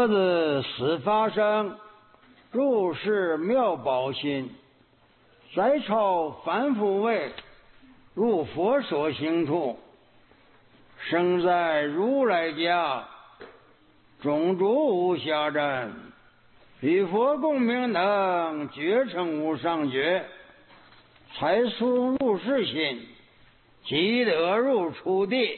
佛子始发生，入世妙宝心，在超凡夫位，入佛所行处，生在如来家，种诸无暇占，与佛共平等，觉成无上觉，才速入世心，即得入初地。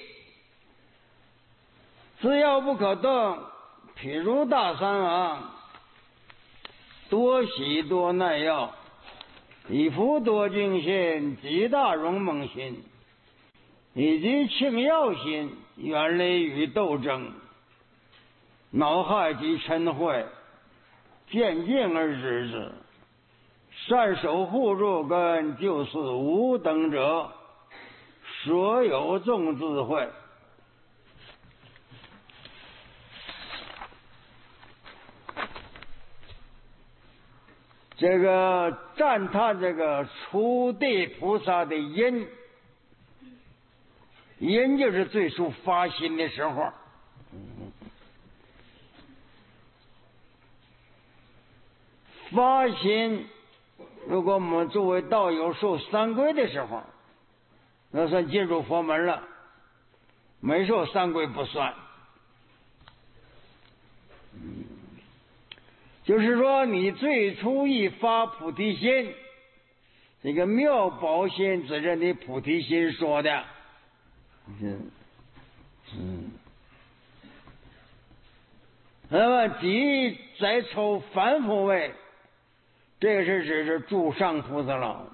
自要不可动，譬如大三王，多喜多耐药，以福多净心，极大容猛心，以及轻要心，远离与斗争，恼害及嗔恚，见境而止之，善守护助跟，就是无等者，所有众智慧。这个赞叹这个初地菩萨的因，因就是最初发心的时候。发心，如果我们作为道友受三皈的时候，那算进入佛门了，没受三皈不算。就是说你最初一发菩提心，这个妙宝心指着你菩提心说的。那么即在抽凡夫位，这个是指是诸上菩萨了。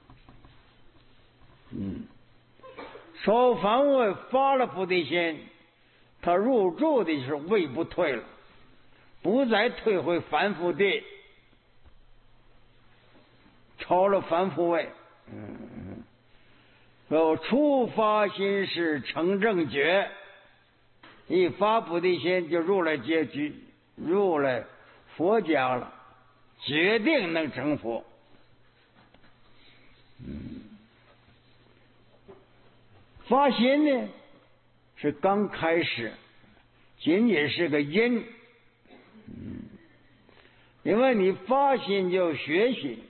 抽凡夫位发了菩提心，他入住的是位不退了，不再退回凡夫地，超了凡夫位。初发心是成正觉，一发菩提心就入了结局，入了佛家了，决定能成佛。发心呢是刚开始，仅仅是个因。因为你发心就学习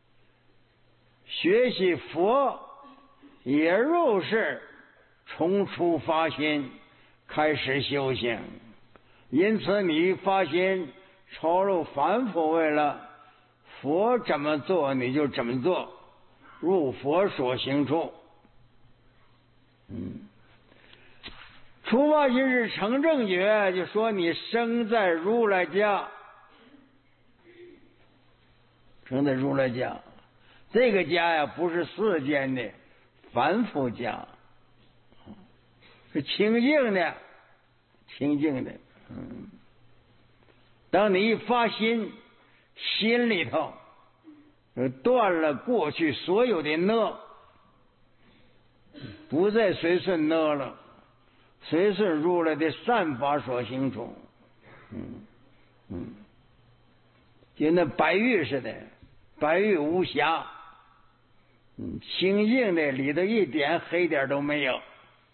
佛，也入世，从初发心开始修行，因此你发心超入凡夫位了，佛怎么做你就怎么做，入佛所行处。初发心是成正觉，就说你生在如来家，生在如来家，这个家呀不是世间的凡夫家，是清净的，清净的。当你一发心，心里头断了过去所有的呢，不再随顺呢了，随顺入来的善法所行处。就那白玉似的，白玉无瑕，清净的，里头一点黑点都没有。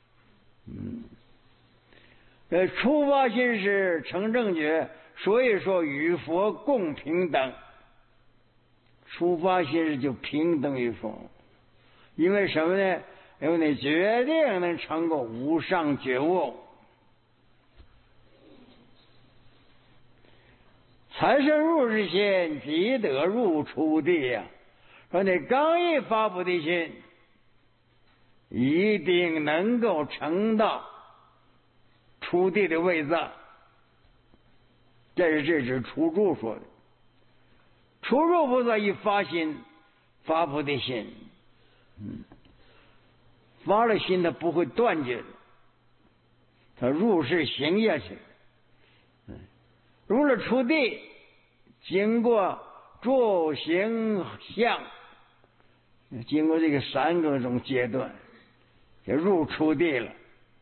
初发心是成正觉，所以说与佛共平等。初发心是就平等于佛，因为什么呢？因为你决定能成个无上觉悟。才是入世心，即得入初地呀。说你刚一发菩提心，一定能够成到初地的位置。这是初住说的。初住菩萨一发心，发菩提心，发了心他不会断绝的，他入世行下去。入了初地，经过住行相，经过这个三个种阶段，就入初地了。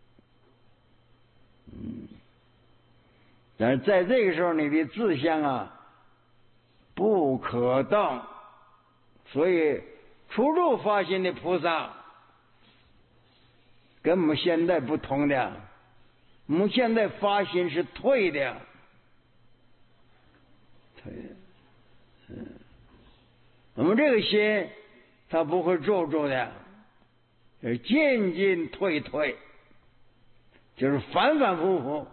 但是在这个时候，你的志向啊不可动，所以初入发心的菩萨跟我们现在不同的，我们现在发心是退的， 我们这个心它不会住的，是进进退退，就是反反复复。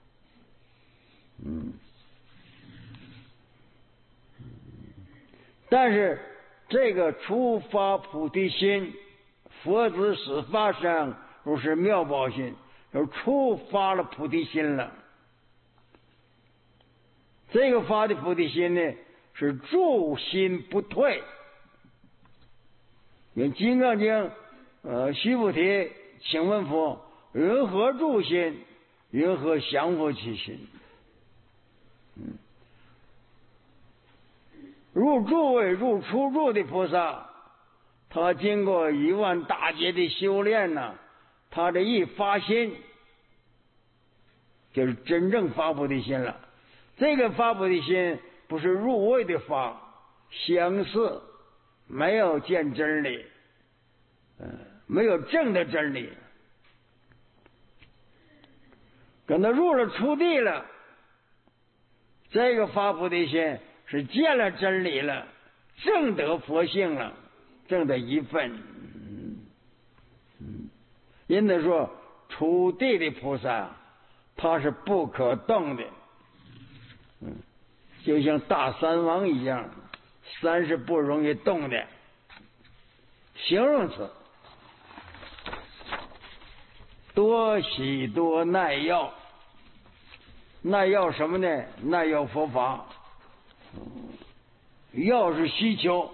但是这个初发菩提心，佛子始发生，如是妙宝心，就初发了菩提心了。这个发的菩提心呢，是住心不退。因《金刚经》须菩提，请问佛：云何住心？云何降伏其心？入住位、入出住的菩萨，他经过10000大劫的修炼呢，他这一发心，就是真正发菩提心了。这个发菩提心不是入位的发，相似，没有见真理，没有正的真理。等他入了出地了，这个发菩提心是见了真理了，正得佛性了，正得一份。因此说，出地的菩萨他是不可动的，就像大山王一样，山是不容易动的。形容词，多喜多耐药。耐药什么呢？耐药佛法。药是需求，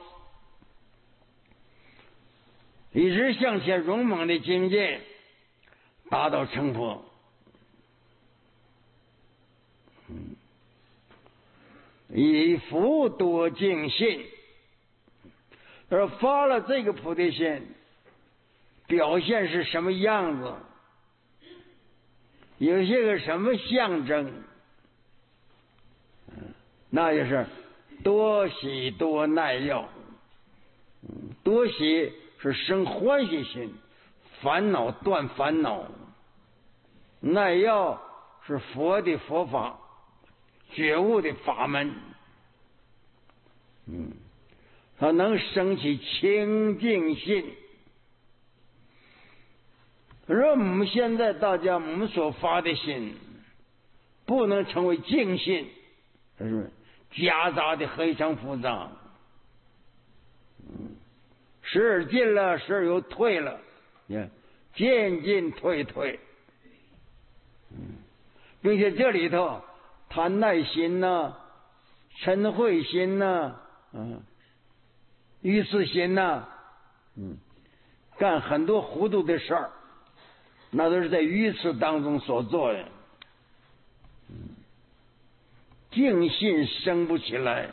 一直向前勇猛的境界，达到成佛。以福多净信，而发了这个菩提心，表现是什么样子？有些个什么象征？那就是多喜多耐药。多喜是生欢喜心，烦恼断烦恼；耐药是佛的佛法，觉悟的法门。它能升起清净心。而我们现在大家我们所发的心，不能成为净心，是夹杂的非常复杂。时而进了，时而又退了，进进退退。并且这里头贪耐心呐、嗔恚心呐、愚痴心呐、干很多糊涂的事儿，那都是在愚痴当中所做的。净信生不起来，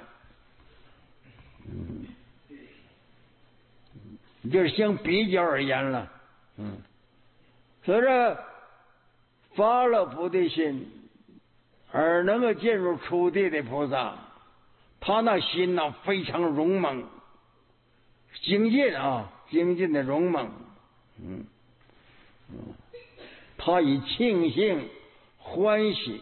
就是相比较而言了。所以说发了菩提心而能够进入出地的菩萨，他那心呢非常勇猛，精进的勇猛。他以庆幸欢喜，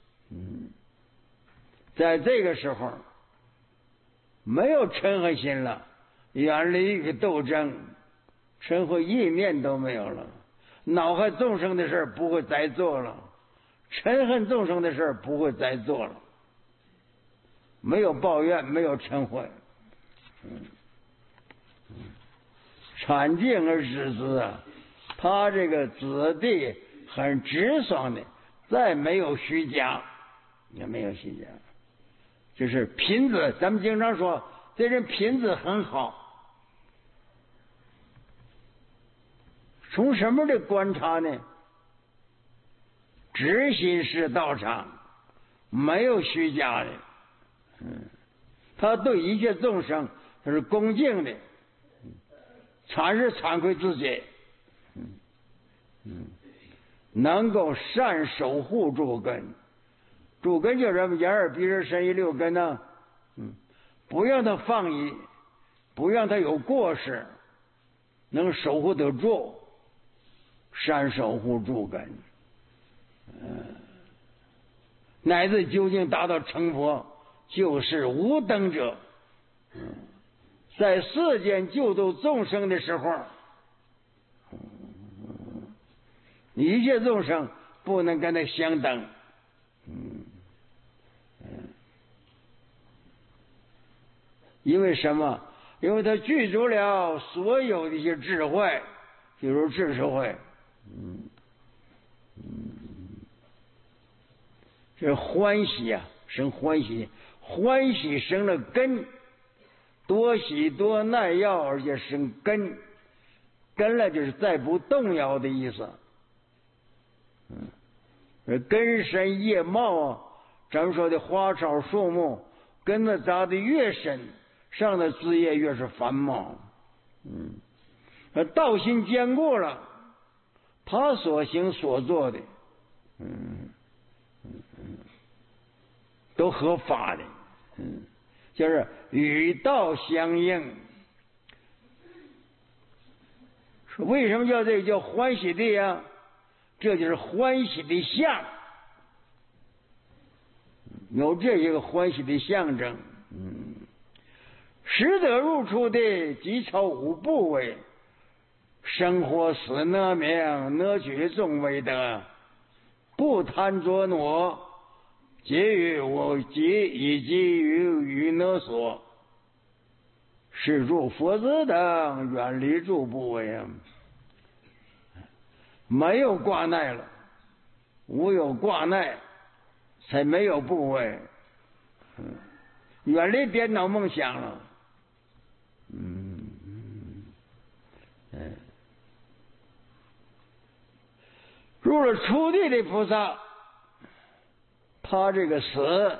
在这个时候没有嗔恨心了，远离一个斗争，嗔恨意念都没有了，恼害众生的事不会再做了，嗔恨众生的事不会再做了，没有抱怨，没有嗔恚。产净而知之啊，他这个子弟很直爽的，再没有虚假，也没有虚假，就是品质。咱们经常说这人品质很好，从什么的观察呢？直心是道场，没有虚假的。他对一切众生他是恭敬的，禅是惭愧自己，能够善守护诸根。诸根就是什么？眼耳鼻舌身意六根呢？不让它放逸，不让它有过失，能守护得住，善守护诸根。乃至究竟达到成佛， 就是无等者。在世间救度众生的时候，一切众生不能跟他相等。因为什么？因为他具足了所有的一些智慧，比如智慧。这欢喜啊，生欢喜，欢喜生了根，多喜多耐药，而且生根，根了就是再不动摇的意思。根深叶茂啊，咱们说的花草树木，根子扎的越深，上的枝叶越是繁茂。道心坚固了，他所行所做的，都合法的，就是与道相应。为什么叫这个叫欢喜地呀？这就是欢喜的相，有这一个欢喜的象征。识得入处的即超五部位，生活死呢名呢取众为德，不贪着挪，皆于我及以及于呢所，是诸佛子等远离诸部位啊。没有挂碍了，无有挂碍，才没有部位。远离颠倒梦想了。入了初地的菩萨，他这个死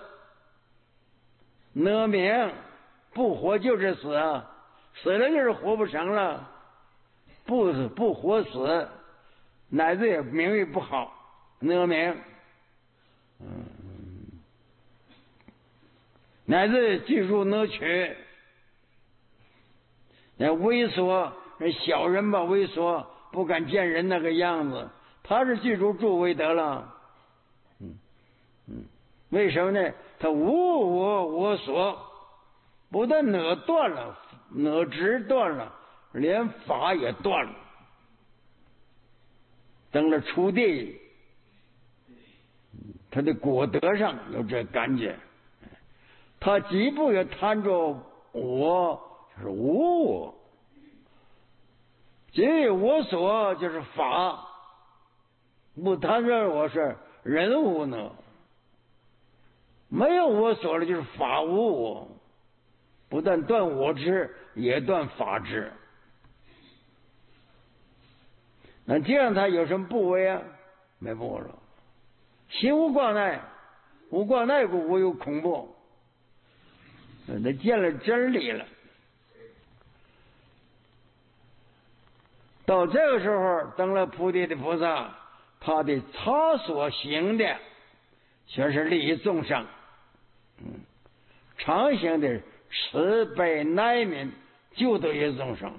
呢名不活就是死啊，死了就是活不成了，不活死，乃至也名誉不好，呢名，乃至记住呢取，那猥琐，小人吧猥琐，不敢见人那个样子，他是记住诸位得了。为什么呢？他无我我所，不但哪断了，哪直断了，连法也断了。等了初地，他的果德上有这感觉，他既不也贪着我，就是无我，即我所就是法，不贪着我是人无呢，没有我所了就是法无我，不但断我执，也断法执。那这样他有什么部位啊？没部位了。心无挂碍，无挂碍故无有恐怖。他见了真理了。到这个时候，登了菩提的菩萨，他所行的全是利益众生，常行的慈悲耐悯，救度一切众生。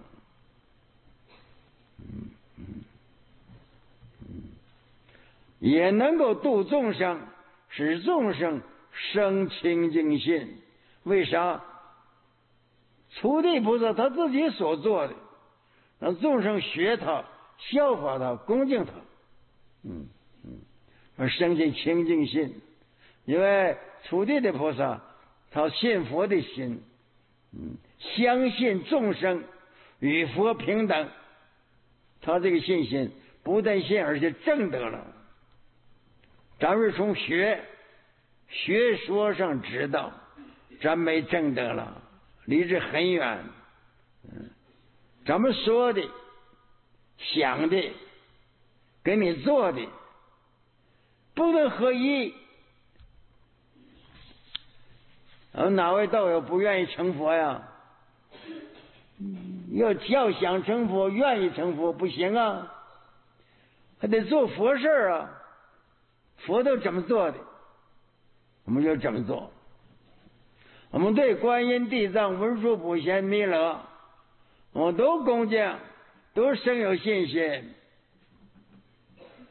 也能够度众生，使众生生清净心。为啥？初地菩萨他自己所做的，让众生学他、效法他、恭敬他，生起清净心。因为初地的菩萨，他信佛的心，相信众生与佛平等，他这个信心不但信，而且证得了。咱是从学说上知道，咱没证得了，离这很远。咱们说的、想的、跟你做的不能合一。哪位道友不愿意成佛呀？要想成佛，愿意成佛不行啊，还得做佛事啊。佛都怎么做的，我们就怎么做。我们对观音、地藏、文殊、普贤、弥勒，我们都恭敬，都生有信心。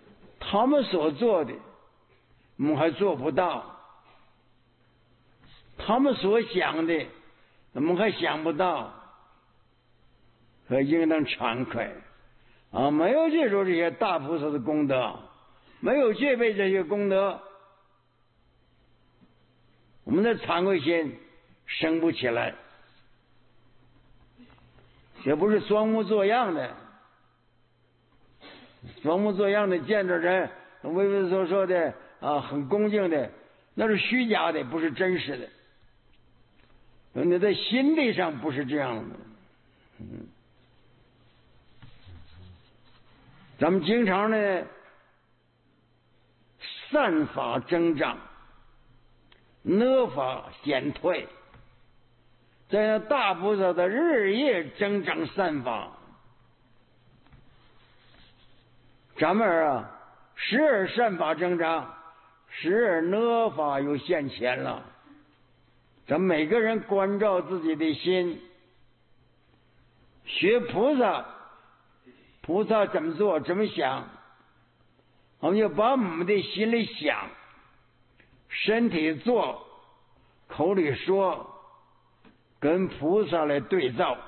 他们所做的，我们还做不到。 他们所想的我们还想不到，可应当惭愧啊！没有记住这些大菩萨的功德，没有具备这些功德，我们的惭愧心升不起来。这不是装模作样的，装模作样的见着人畏畏缩缩的啊，很恭敬的，那是虚假的，不是真实的。你在心地上不是这样的。咱们经常呢，善法增长，恶法减退。在大菩萨的日夜增长善法，咱们啊，时而善法增长，时而恶法又现前了。咱们每个人关照自己的心，学菩萨，菩萨怎么做怎么想，我们就把我们的心里想，身体做，口里说，跟菩萨来对照。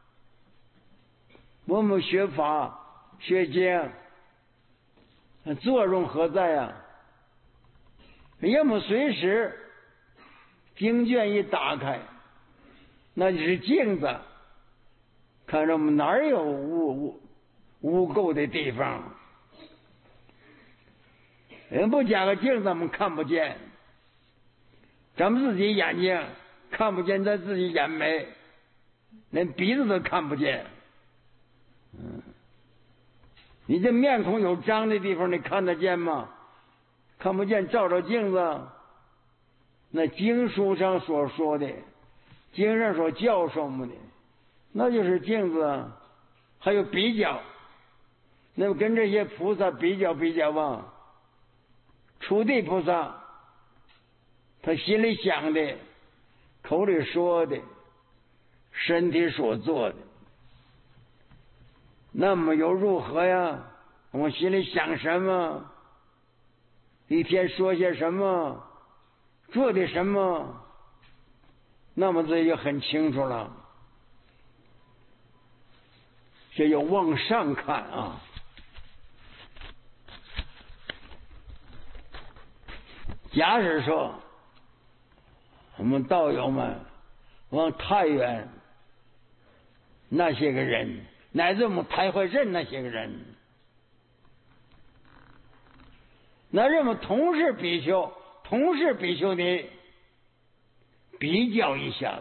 我们学法学经，作用何在啊？要么随时经卷一打开，那就是镜子，看着我们哪儿有污垢的地方。人不加个镜子，我们看不见。咱们自己眼睛看不见咱自己眼眉，连鼻子都看不见。你这面孔有脏的地方，你看得见吗？看不见，照照镜子。那经书上所说的，经上所教授我们的，那就是镜子。还有比较，那么跟这些菩萨比较吧。初地菩萨，他心里想的，口里说的，身体所做的，那么又如何呀？我心里想什么，一天说些什么，做的什么，那么这就很清楚了。这要往上看啊。假使说我们道友们往太原那些个人，乃至我们台怀镇那些个人，那让我们同是比丘尼比较一下子，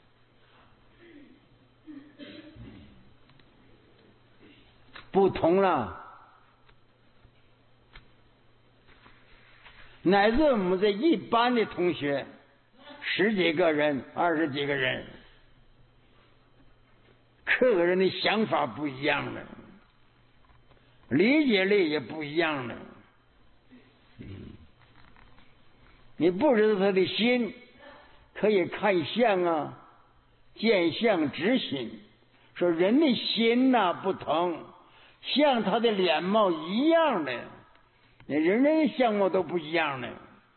不同了。乃至我们这一般的同学，10几个人、20几个人，各个人的想法不一样了，理解力也不一样了。你不知道他的心，可以看相啊，见相知心。说人的心呐不同，像他的脸貌一样的。人人相貌都不一样的，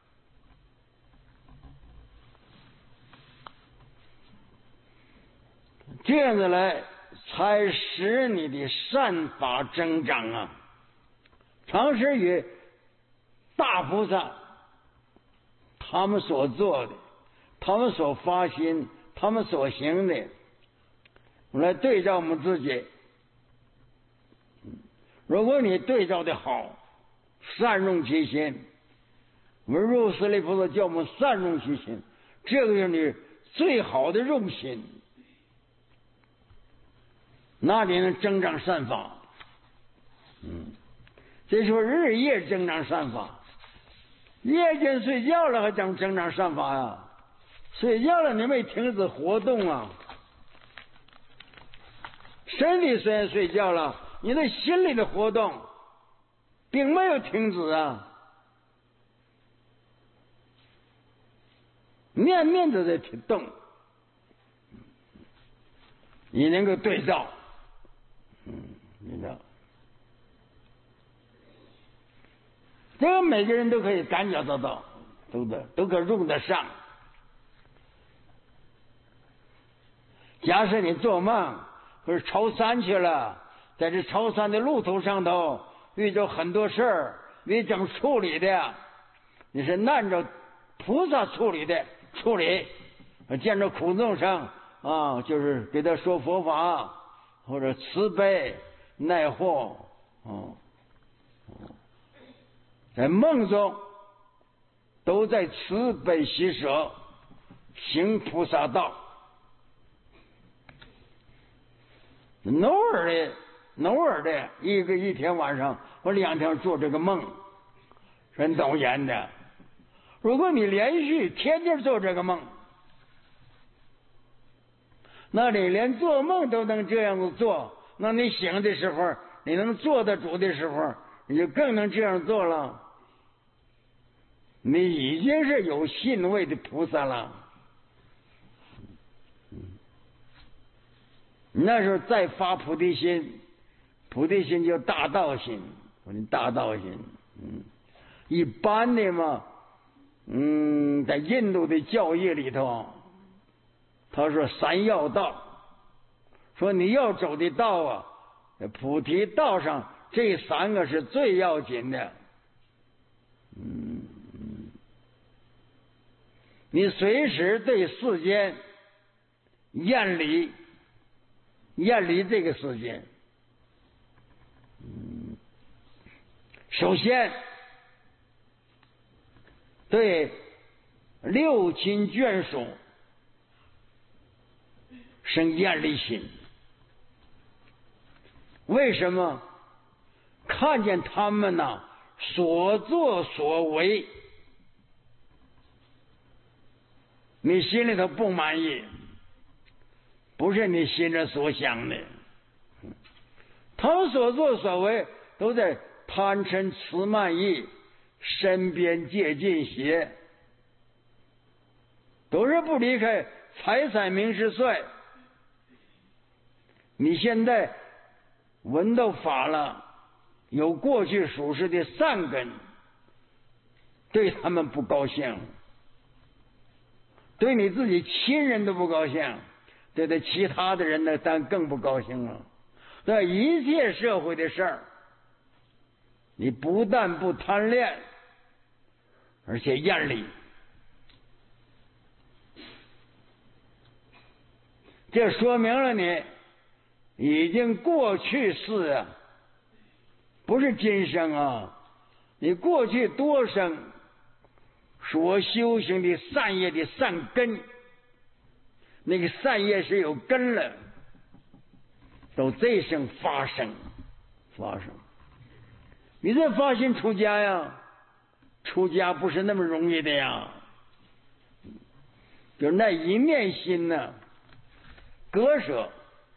这样子来才使你的善法增长啊！常时与大菩萨他们所做的，他们所发心，他们所行的，我们来对照我们自己。如果你对照的好，善用其心，文殊师利菩萨叫我们善用其心，这个是你最好的用心，那你能增长善法。这说日夜增长善法，夜间睡觉了还增长善法呀？睡觉了你没停止活动啊，身体虽然睡觉了，你的心里的活动并没有停止啊，面面都在动，你能够对照，你知道，这个每个人都可以感觉得到，都可用得上。 假设你做梦或者超山去了，在这超山的路途上头遇着很多事儿，你怎么处理的？你是按照菩萨处理，见着苦众生啊，就是给他说佛法，或者慈悲耐祸在梦中都在慈悲喜舍，行菩萨道。偶尔的一天晚上或2天做这个梦，人都演的。如果你连续天天做这个梦，那你连做梦都能这样子做，那你醒的时候，你能做得主的时候，你就更能这样做了。你已经是有信位的菩萨了。那时候再发菩提心，菩提心就大道心，大道心。一般的嘛，在印度的教义里头，他说3要道，说你要走的道啊，菩提道上这3个是最要紧的。你随时对世间厌离这个世界。首先对六亲眷属生厌离心。为什么？看见他们所作所为，你心里头不满意，不是你心里所想的。他们所作所为都在贪嗔痴慢疑、身边戒禁邪，都是不离开财产名食睡。你现在闻到法了，有过去属实的善根，对他们不高兴，对你自己亲人都不高兴，对其他的人呢，但更不高兴了。对一切社会的事儿，你不但不贪恋，而且厌离。这说明了你已经过去世啊，不是今生啊，你过去多生所修行的善业的善根，那个善业是有根了，都这生发生。你这发心出家呀，出家不是那么容易的呀，就那一念心呢，割舍。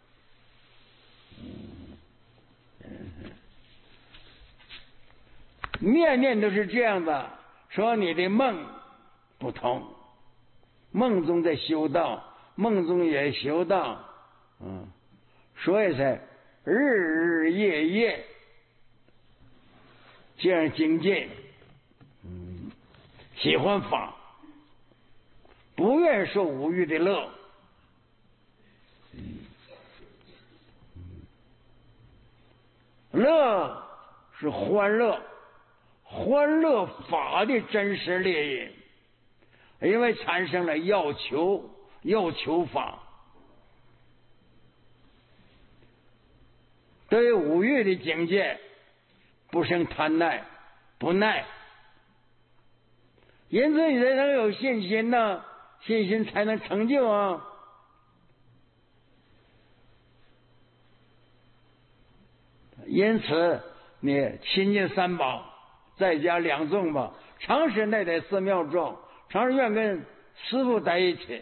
念念都是这样的，说你的梦不同，梦中在修道，梦中也修道，所以才日日夜夜这样精进，喜欢法，不愿受五欲的乐。乐是欢乐，欢乐法的真实烈因，因为产生了要求法。对于五欲的境界不生贪耐不耐，因此你才能有信心呢，信心才能成就啊。因此你亲近三宝，在家两众吧，常时内在寺庙众，常时愿跟师父在一起。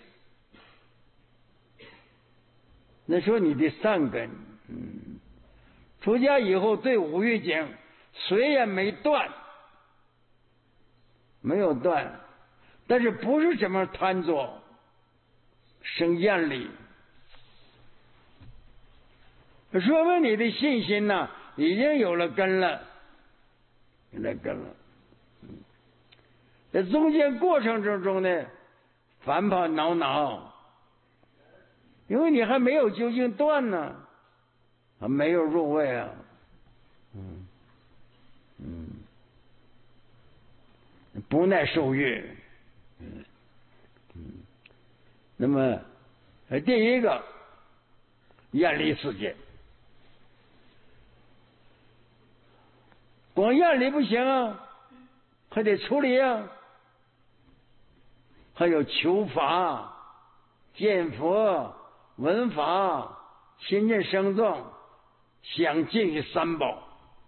那说你的善根，出家以后对五欲境虽然没有断，但是不是怎么贪着，生厌离，说明你的信心呢已经有了根了，在中间过程之中呢，烦恼恼， 因为你还没有究竟断呢，还没有入位啊。不耐受欲。那么第一个厌离世界，光厌离不行啊，还得处理啊，还有求法、见佛、闻法、亲近生众，想尽于三宝。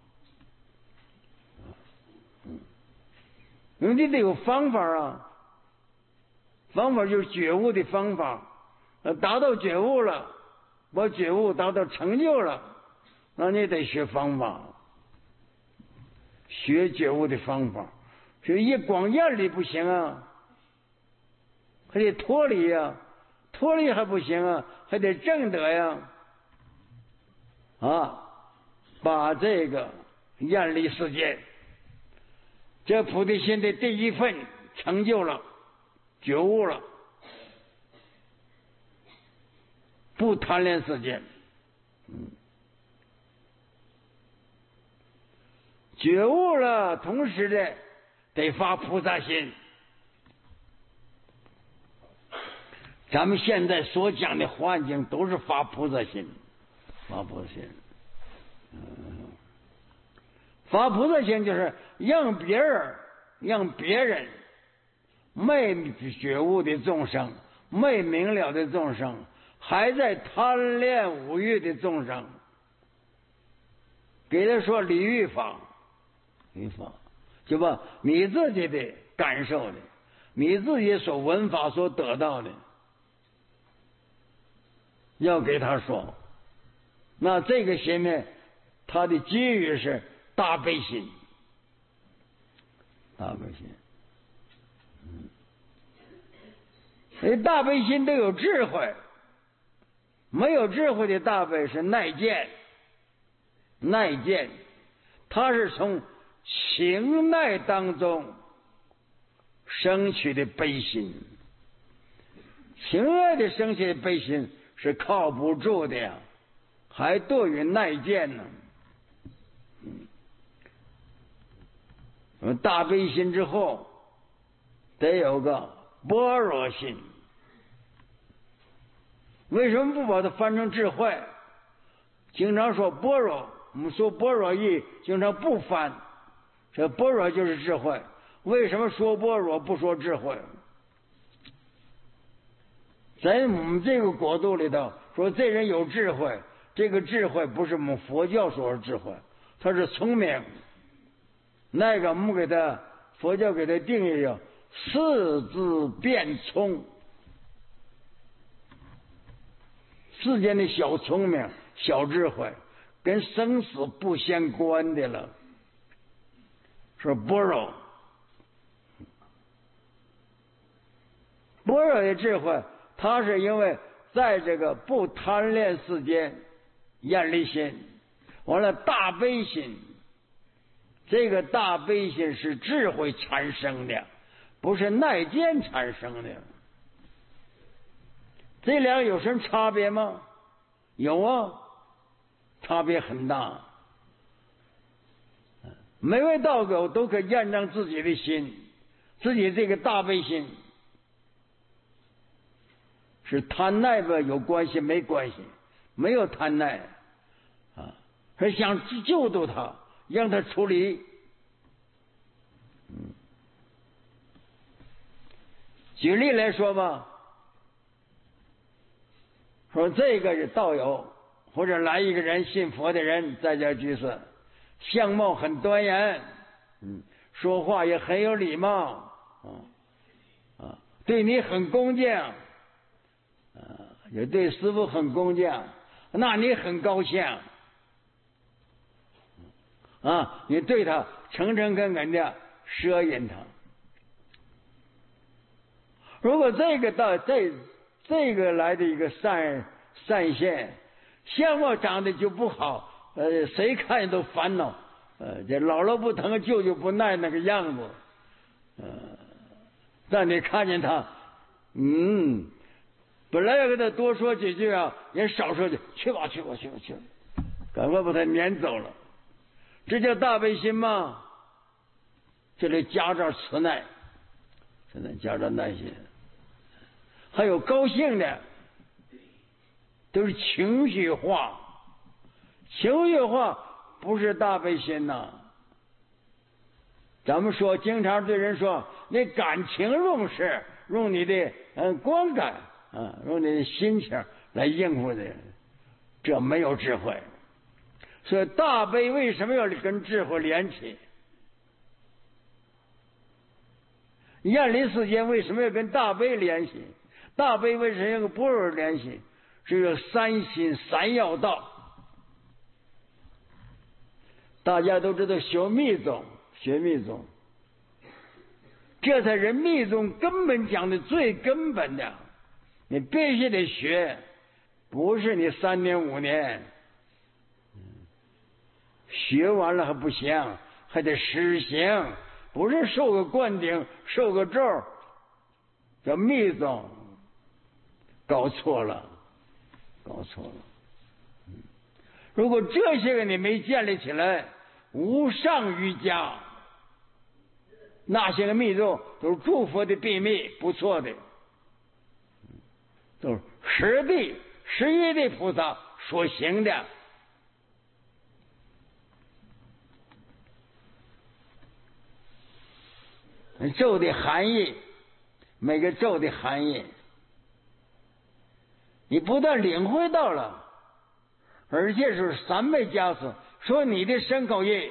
因为你得有方法啊，方法就是觉悟的方法。达到觉悟了，把觉悟达到成就了，那你得学方法，学觉悟的方法。所以光厌离不行啊，还得脱离呀，脱离还不行啊，还得证得呀。把这个厌离世界，这菩提心的第一份成就了，觉悟了，不贪恋世界。觉悟了，同时的得发菩萨心。咱们现在所讲的环境都是发菩萨心，发菩萨心。发菩萨心就是让别人没觉悟的众生，没明了的众生，还在贪恋五欲的众生，给他说离欲法，就把你自己的感受的，你自己所闻法所得到的，要给他说。那这个心呢，他的机遇是大悲心，大悲心。大悲心都有智慧，没有智慧的大悲是耐见，它是从情耐当中生起的悲心，情爱的生起的悲心是靠不住的呀，还多于耐见呢。大悲心之后得有个般若心。为什么不把它翻成智慧？经常说般若，我们说般若义，经常不翻，这般若就是智慧。为什么说般若不说智慧？在我们这个国度里头说这人有智慧，这个智慧不是我们佛教说的智慧，他是聪明。那个我们给他佛教给他定义叫四字变聪，世间的小聪明、小智慧，跟生死不相关的了。说般若，般若的智慧，它是因为在这个不贪恋世间，厌离心，完了大悲心。这个大悲心是智慧产生的，不是耐见产生的。这俩有什么差别吗？有啊，差别很大。每位道友都可以验证自己的心，自己这个大悲心是贪耐吧有关系没关系？没有贪耐是想救度他，让他处理。举例来说吧，说这个道友或者来一个人信佛的人在这居士，相貌很端严，说话也很有礼貌，对你很恭敬，也对师父很恭敬，那你很高兴你对他诚诚恳恳的摄引他。如果这个来的一个善现，相貌长得就不好，谁看见都烦恼，这姥姥不疼舅舅不耐那个样子，让你看见他本来要给他多说几句啊，人少说句，去吧，赶快把他撵走了。这叫大悲心吗？这里夹着慈耐，现在夹着耐心，还有高兴的，都是情绪化。情绪化不是大悲心呐。咱们说，经常对人说，你感情用事，用你的观感啊，用你的心情来应付的人，这没有智慧。所以大悲为什么要跟智慧连起？厌离世间为什么要跟大悲联系？大悲为什么要跟般若联系？这个三心三要道。大家都知道学密宗，这才是密宗根本讲的最根本的。你必须得学，不是你3年5年学完了还不行，还得实行，不是受个灌顶受个咒。这密宗搞错了。如果这些个你没建立起来，无上瑜伽那些个密宗都是诸佛的秘密，不错的，都是十一的菩萨所行的。咒的含义，每个咒的含义，你不但领会到了，而且是3倍加持，说你的身口意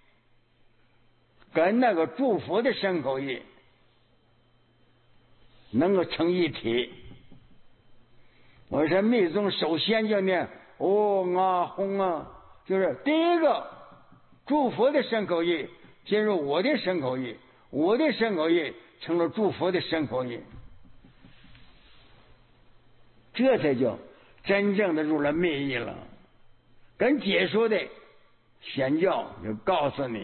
跟那个诸佛的身口意能够成一体。我说密宗首先就念嗡啊吽啊，就是第一个诸佛的身口意进入我的身口意，我的身口意成了诸佛的身口意，这才叫真正的入了密意了。跟解说的显教就告诉你，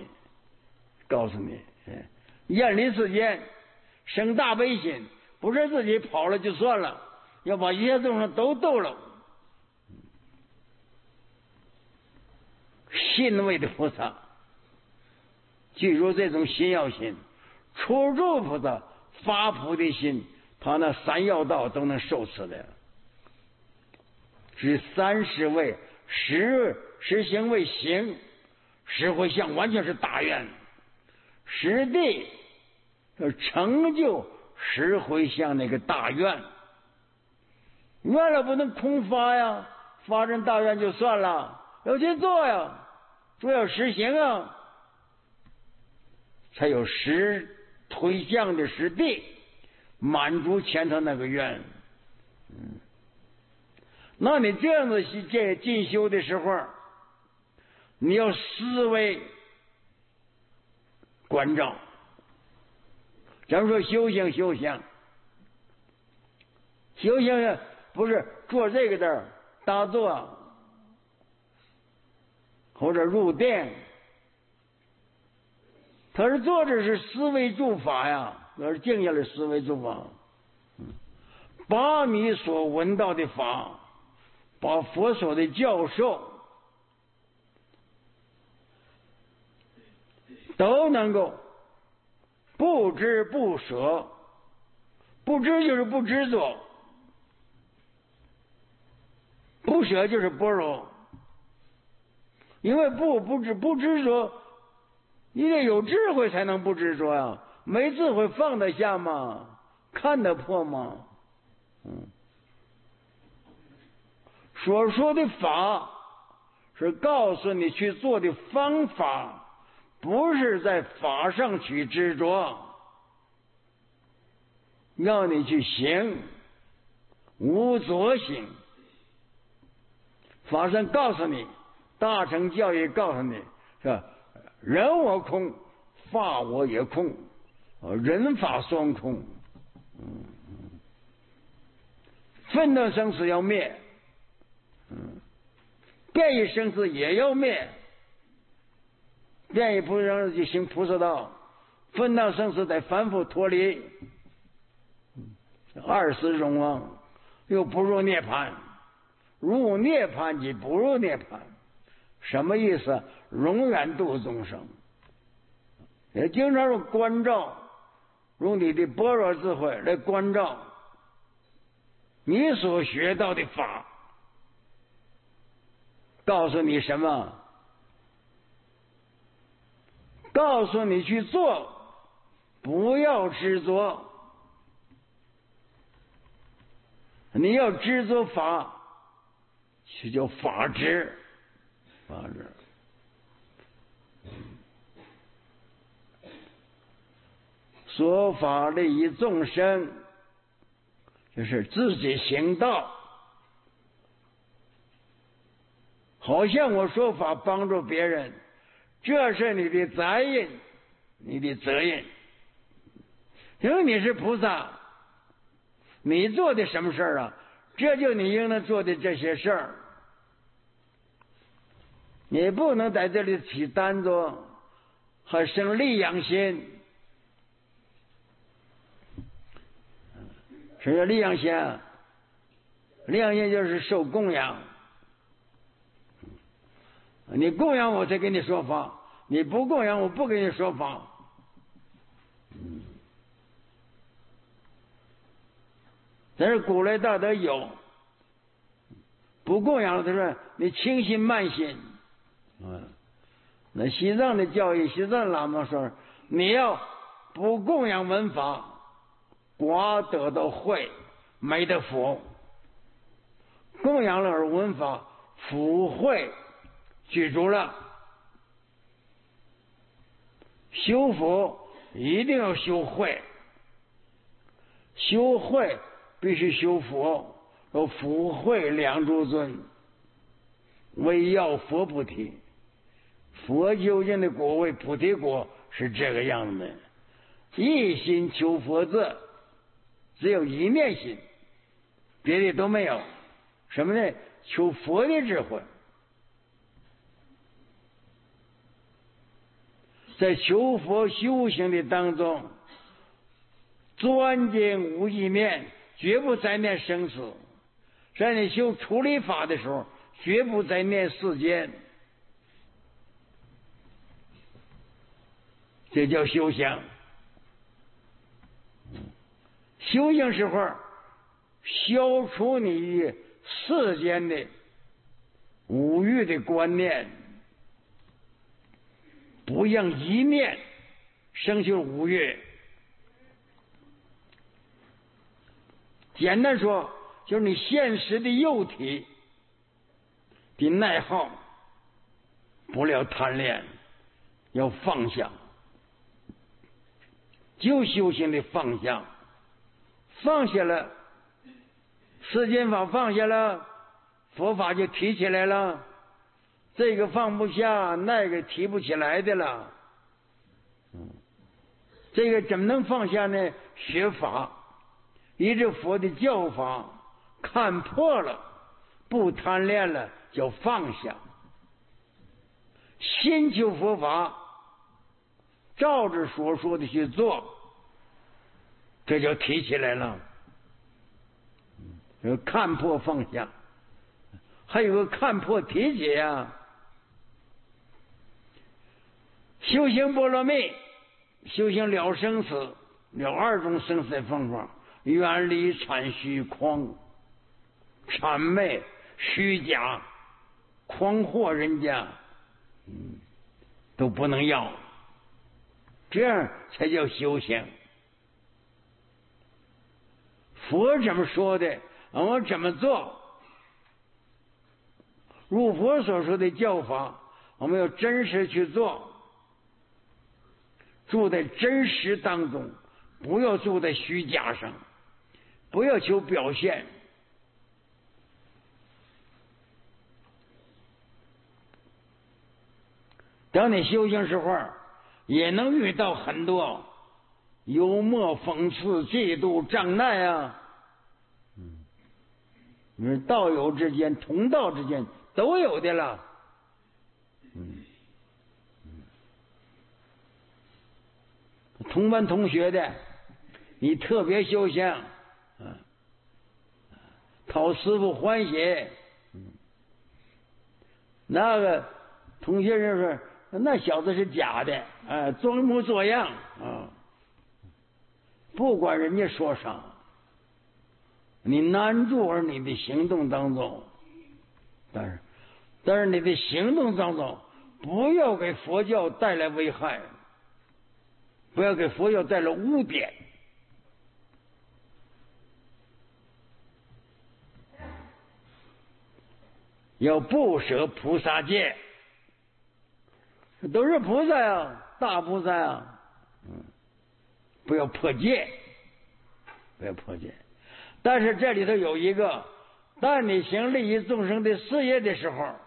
厌离世间，生大悲心，不是自己跑了就算了，要把一切众生都度了。信位的菩萨，记住这种心要心，初住菩萨发菩提心，他那3要道都能受持的。是30位实行为行，实回向完全是大愿，实地成就实回向那个大愿。愿了不能空发呀，发成大愿就算了，要去做呀，做要实行啊，才有实回向的实地，满足前头那个愿。那你这样子进修的时候，你要思维关照。咱们说修行不是做这个的打坐或者入定，他是做的是思维诸法呀，那是静下来思维诸法，把你所闻到的法，把佛所的教授都能够不知不舍，不知就是不执着，不舍就是般若。因为不执着，你得有智慧才能不执着呀，没智慧放得下吗？看得破吗？所说的法是告诉你去做的方法，不是在法上去执着，让你去行，无着行。法上告诉你，大乘教育告诉你，是吧？人我空，法我也空，人法双空。分段生死要灭，变异生死也要灭。变异不让就行菩萨道，分段生死得反复脱离，二死荣王， 又不入涅槃，入涅槃即不入涅槃，什么意思？永远度众生。也经常说关照，用你的般若智慧来关照你所学到的法，告诉你什么？告诉你去做，不要执着。你要执着法，就叫法执，法执。说法利益众生，就是自己行道。好像我说法帮助别人，这是你的责任，你的责任。因为你是菩萨，你做的什么事儿啊？这就你应当做的这些事儿。你不能在这里起单着，还生利养心。什么叫利养心？利养心就是受供养。你供养我才给你说法，你不供养我不给你说法。但是古来大德有，不供养了，他说你轻心慢心。那西藏的教义，西藏喇嘛说，你要不供养文法，寡得到慧，没得福；供养了文法，福慧具足了。修福一定要修慧，修慧必须修福，有福慧两诸尊，唯要佛菩提。佛究竟的果位菩提果是这个样子的，一心求佛字，只有一念心，别的都没有。什么呢？求佛的智慧。在求佛修行的当中，专精无意念，绝不再念生死。在你修处理法的时候，绝不再念世间。这叫修行。修行时候，消除你世间的五欲的观念，不让一念生就五欲。简单说，就是你现实的肉体的内耗，不要贪恋，要放下。就修行的放下，放下了，世间法放下了，佛法就提起来了。这个放不下，那个提不起来的了。这个怎么能放下呢？学法，依着佛的教法，看破了，不贪恋了，叫放下。心求佛法，照着所说的去做，这就提起来了。看破放下，还有个看破提起啊。修行波罗蜜，修行了生死，了二种生死的方法，远离谄虚诳、谄媚、虚假、诳惑人家，都不能要，这样才叫修行。佛怎么说的，我怎么做？如佛所说的教法，我们要真实去做，住在真实当中，不要住在虚假上，不要求表现。当你修行时候，也能遇到很多幽默、讽刺、嫉妒、障碍啊。你说道友之间、同道之间都有的了。同班同学的，你特别修行， 讨师傅欢喜。那个同学就说那小子是假的，装模作样啊。不管人家说啥，你难住而你的行动当中，但是你的行动当中不要给佛教带来危害，不要给佛教带来污点。要不舍菩萨戒，都是菩萨呀，大菩萨呀，不要破戒，不要破戒。但是这里头有一个，当你行利益众生的事业的时候，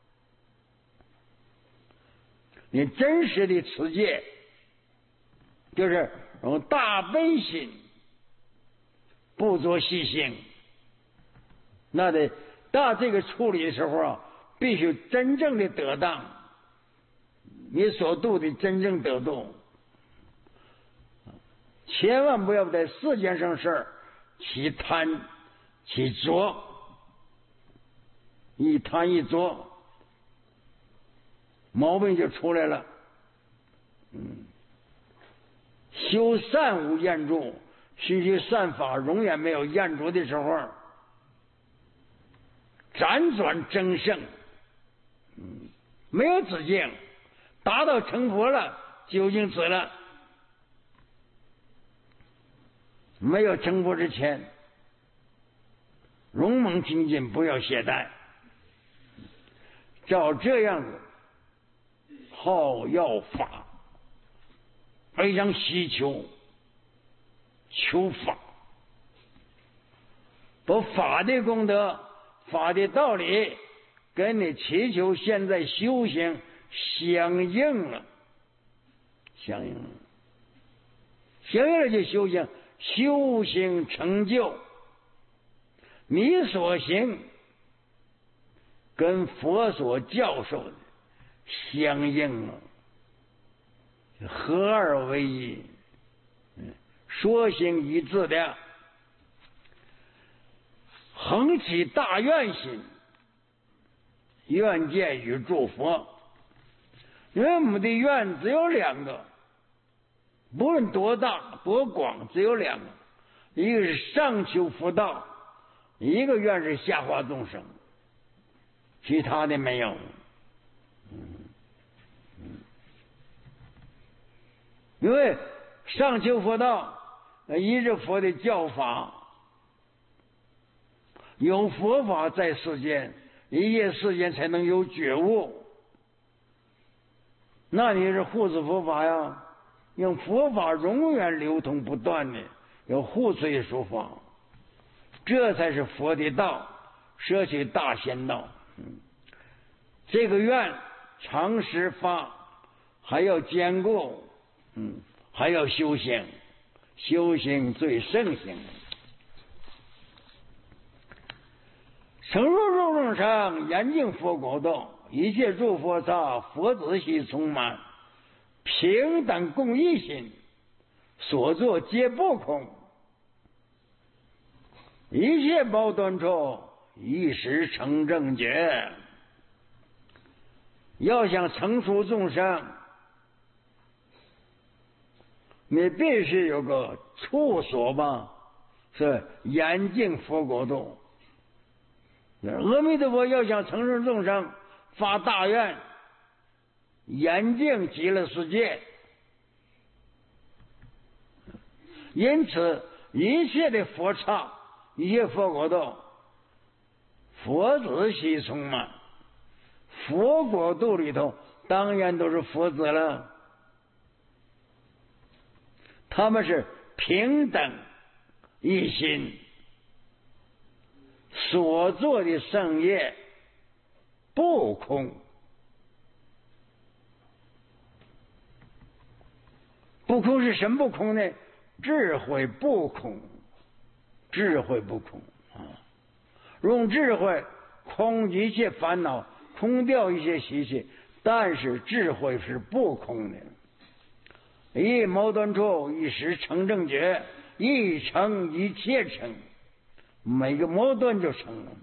你真实的持戒，就是用大悲心，不做细心，那得到这个处理的时候啊，必须真正的得当，你所度的真正得度，千万不要在世间上事儿起贪起着，一贪一着，毛病就出来了。修善无厌足，须修善法永远没有厌足的时候，辗转争胜，没有止境，达到成佛了，究竟止了。没有成佛之前，勇猛精进，不要懈怠。照这样子，好要法，非常希求，求法，把法的功德、法的道理跟你祈求现在修行相应了，相应了，相应了就修行，修行成就，你所行跟佛所教授的相应了，合二为一，说行一致的，恒起大愿心，愿见与诸佛。因为我们的愿只有两个，不论多大多广，只有两个，一个是上求佛道，一个愿是下化众生，其他的没有。因为上求佛道，依着佛的教法，有佛法在世间，一切世间才能有觉悟。那你是护持佛法呀，用佛法永远流通不断的，有护持一说法，这才是佛的道，舍弃大仙道。这个愿常时发，还要坚固，还要修行，修行最圣行。成入肉众生，严净佛国道，一切诸佛刹，佛子系充满，平等共一心，所作皆不空，一切报端处，一时成正觉。要想成熟众生，你必须有个处所吧，是严净佛国度。阿弥陀佛要想成熟众生，发大愿，严净极乐世界。因此一切的佛刹，一切佛国度，佛子系充满。佛国度里头当然都是佛子了，他们是平等一心，所做的圣业不空。不空是什么不空呢？智慧不空，智慧不空啊！用智慧空一切烦恼，空掉一些习气，但是智慧是不空的。一矛盾处，一时成正觉，一成一切成， 每个矛盾就成了。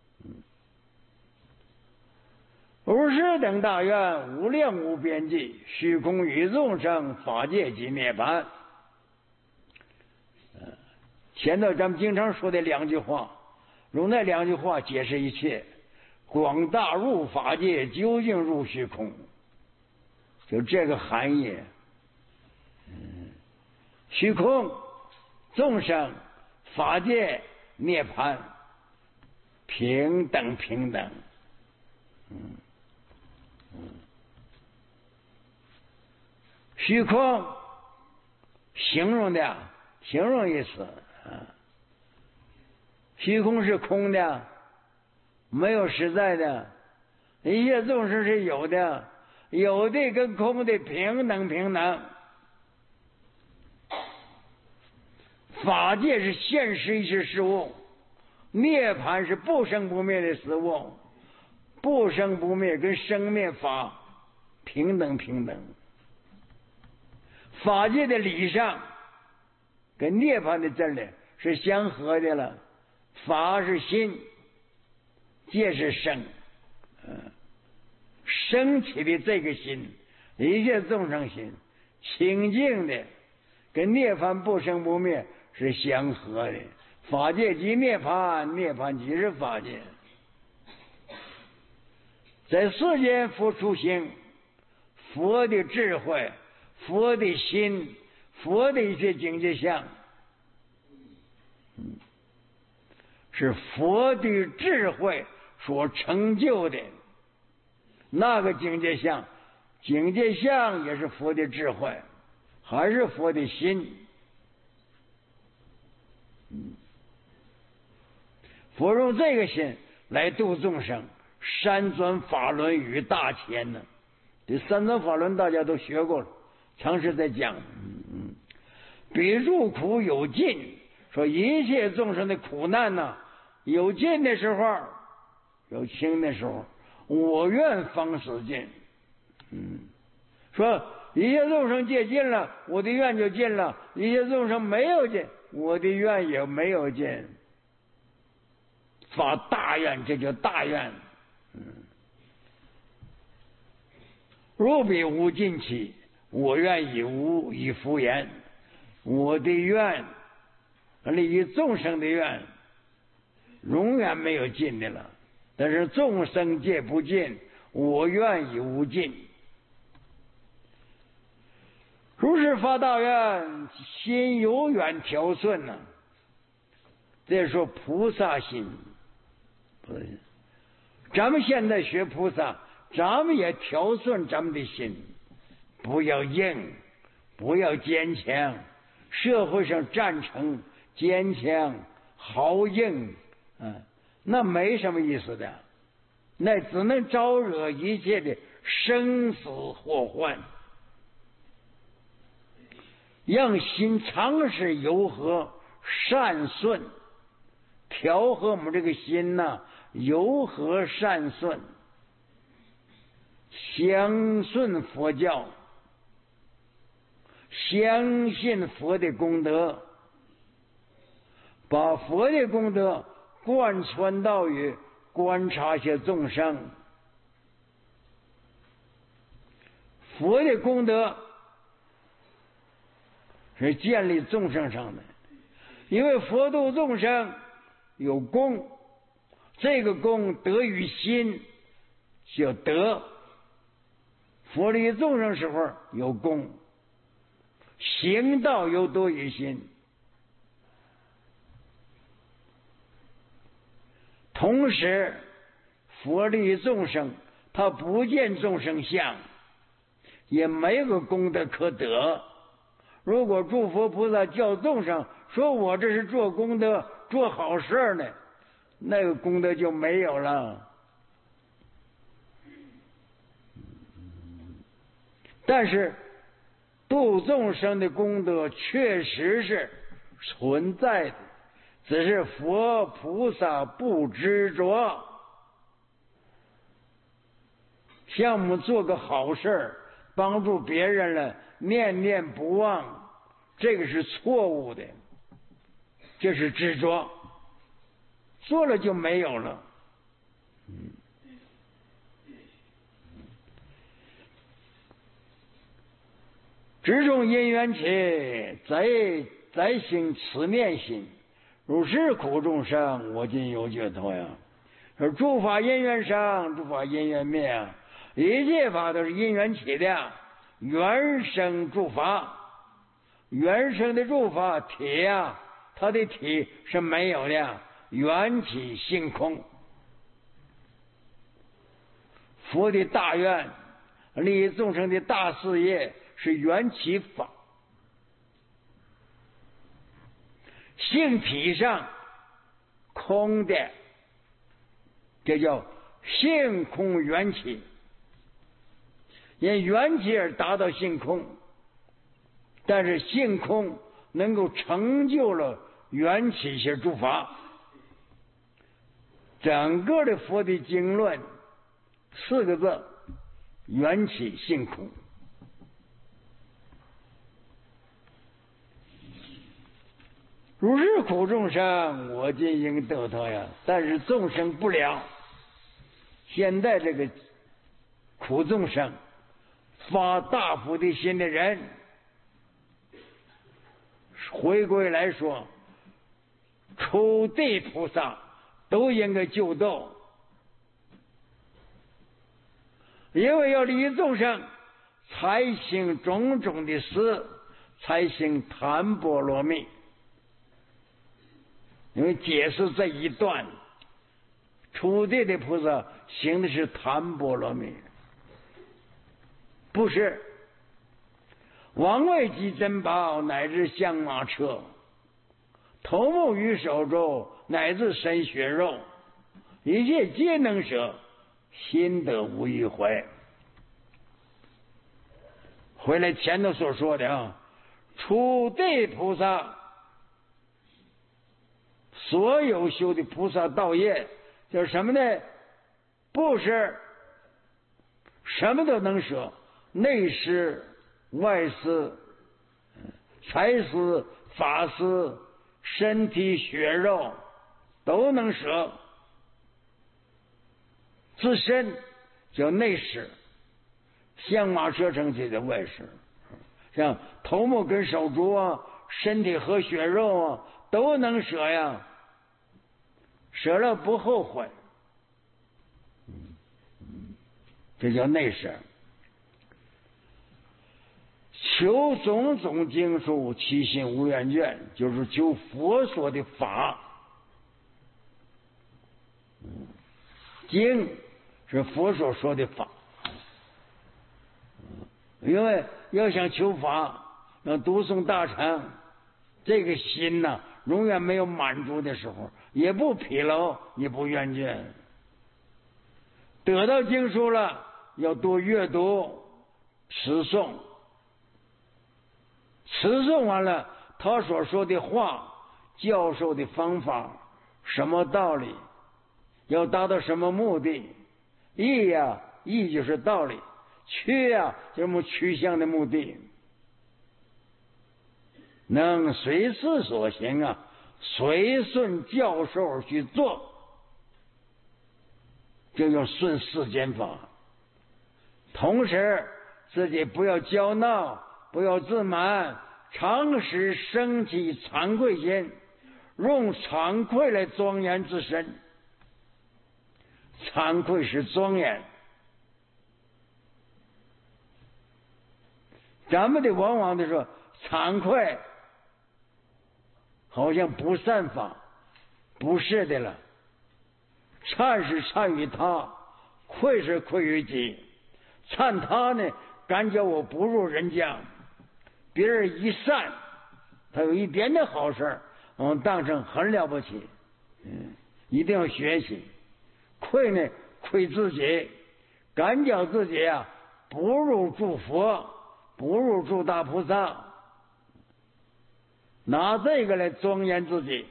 无始等大愿，无量无边际，虚空与众生，法界即涅槃。前头咱们经常说的两句话，用那两句话解释一切。广大入法界，究竟入虚空，就这个含义。虚空、众生、法界、涅槃，平等平等。虚空形容意思，虚空是空的，没有实在的，一切众生是有的，有的跟空的平等平等。法界是现实一切事物，涅槃是不生不灭的事物，不生不灭跟生灭法平等平等。法界的理上跟涅槃的真理是相合的了，法是心，界是生，升起的这个心，一切众生心，清净的，跟涅槃不生不灭是相合的。法界即涅槃，涅槃即是法界。在世间佛出行，佛的智慧，佛的心，佛的一些境界相，是佛的智慧所成就的那个境界相，境界相也是佛的智慧，还是佛的心。佛用这个心来度众生，三转法轮与大千呢。这三转法轮大家都学过了，常时在讲。彼入苦有尽，说一切众生的苦难呢，有尽的时候，有轻的时候，我愿方使尽。说一切众生戒尽了，我的愿就尽了；一切众生没有尽，我的愿也没有尽。发大愿，这叫大愿。若彼无尽期，我愿以敷衍。我的愿，利益众生的愿，永远没有尽的了。但是众生戒不尽，我愿已无尽。如是发大愿，心永远调顺呢。这说菩萨心。咱们现在学菩萨，咱们也调顺咱们的心，不要硬，不要坚强。社会上赞成坚强、豪硬，那没什么意思的，那只能招惹一切的生死祸患。让心常时柔和善顺，调和我们这个心呐，柔和善顺，相顺佛教，相信佛的功德，把佛的功德贯穿到于观察些众生。佛的功德是建立众生上的，因为佛度众生有功，这个功得于心，叫德。佛利众生时候有功，行道又多于心。同时佛利众生，他不见众生相，也没有功德可得。如果诸佛菩萨教众生说我这是做功德做好事呢，那个功德就没有了。但是度众生的功德确实是存在的，只是佛菩萨不执着。像我们做个好事，帮助别人了，念念不忘，这个是错误的，这是执着。 做了就没有了。知中因缘起，再行此念心，如是苦众生，我今有解脱呀。说诸法因缘生，诸法因缘灭啊，一切法都是因缘起的，原生诸法，原生的诸法体啊，它的体是没有的，缘起性空。佛的大愿，利益众生的大事业是缘起法，性体上空的，这叫性空缘起，因缘起而达到性空，但是性空能够成就了缘起些诸法。整个的佛的经论4个字：缘起性空。如是苦众生，我今应得脱呀。但是众生不了，现在这个苦众生发大菩提心的人，回归来说，初地菩萨都应该救度，因为要利益众生，才行种种的事，才行檀波罗蜜。因为解释这一段，初地的菩萨行的是檀波罗蜜，不是王位及珍宝，乃至香马车，头目与手镯，乃至身血肉，一切皆能舍，心得无一悔。回来前头所说的啊，初地菩萨所有修的菩萨道业就是什么呢？不是什么都能舍，内施、外施、财施、法施、身体血肉都能舍。自身叫内施，香马车乘这叫外施。像头目跟手足啊，身体和血肉啊，都能舍呀，舍了不后悔，这叫内舍。求种种经书，其心无厌倦，就是求佛说的法。经是佛所说的法，因为要想求法，要读诵大乘，这个心呢，永远没有满足的时候，也不疲劳，也不厌倦。得到经书了，要多阅读、持诵，持诵完了，他所说的话、教授的方法、什么道理，要达到什么目的？义呀，义就是道理；趋呀，就是趋向的目的。能随事所行啊，随顺教授而去做，这叫顺世间法。同时自己不要骄闹，不要自满，常时升起惭愧心，用惭愧来庄严自身。惭愧是庄严，咱们的往往的说惭愧好像不善法，不是的了。忏是忏于他，愧是愧于己。忏他呢，感觉我不入人家，别人一善，他有一点点好事，当成很了不起，一定要学习。愧呢，愧自己，感觉自己啊不如诸佛，不如诸大菩萨，拿这个来庄严自己。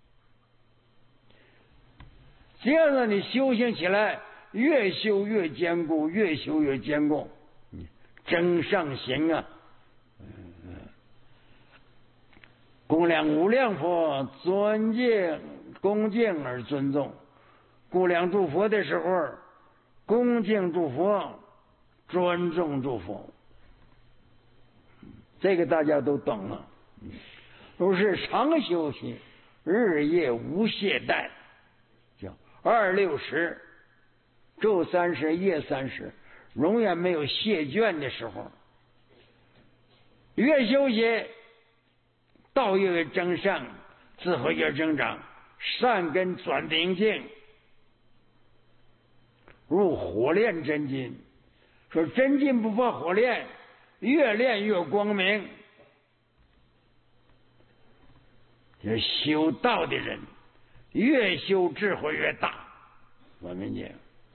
这样让你修行起来，越修越坚固，越修越坚固，真上行啊！供养无量佛，尊敬恭敬而尊重。供养诸佛的时候，恭敬诸佛，尊重诸佛，这个大家都懂了。都是常修行，日夜无懈怠，叫260，昼30，夜30，永远没有懈倦的时候。越修行，道越增上，智慧越增长，善根转定境，如火炼真金。说真金不怕火炼，越炼越光明。这修道的人，越修智慧越大。我们讲，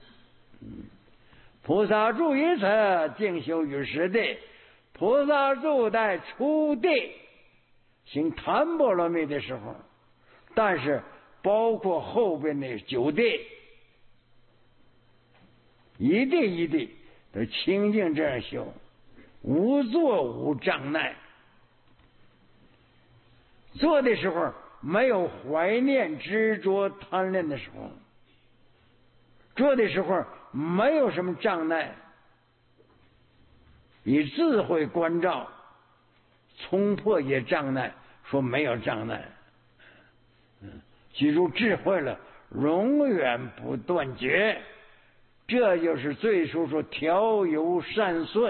菩萨住于此，静修于实地。菩萨住在初地行檀波罗蜜的时候，但是包括后边的9地，一地都清净这样修，无作无障碍。做的时候没有怀念执着贪恋的时候，做的时候没有什么障碍，以智慧关照，冲破一些障碍，说没有障碍。记住智慧了，永远不断绝，这就是最初说调柔善顺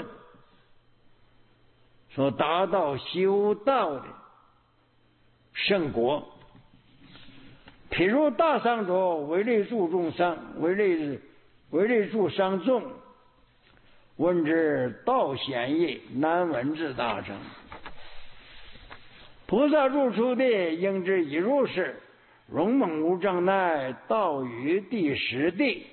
所达到修道的圣果。譬如大商者，为利助众商，为利助商众，闻之道显易，难闻之大成。菩萨入初地，应之以如是，勇猛无障碍，道于第10地。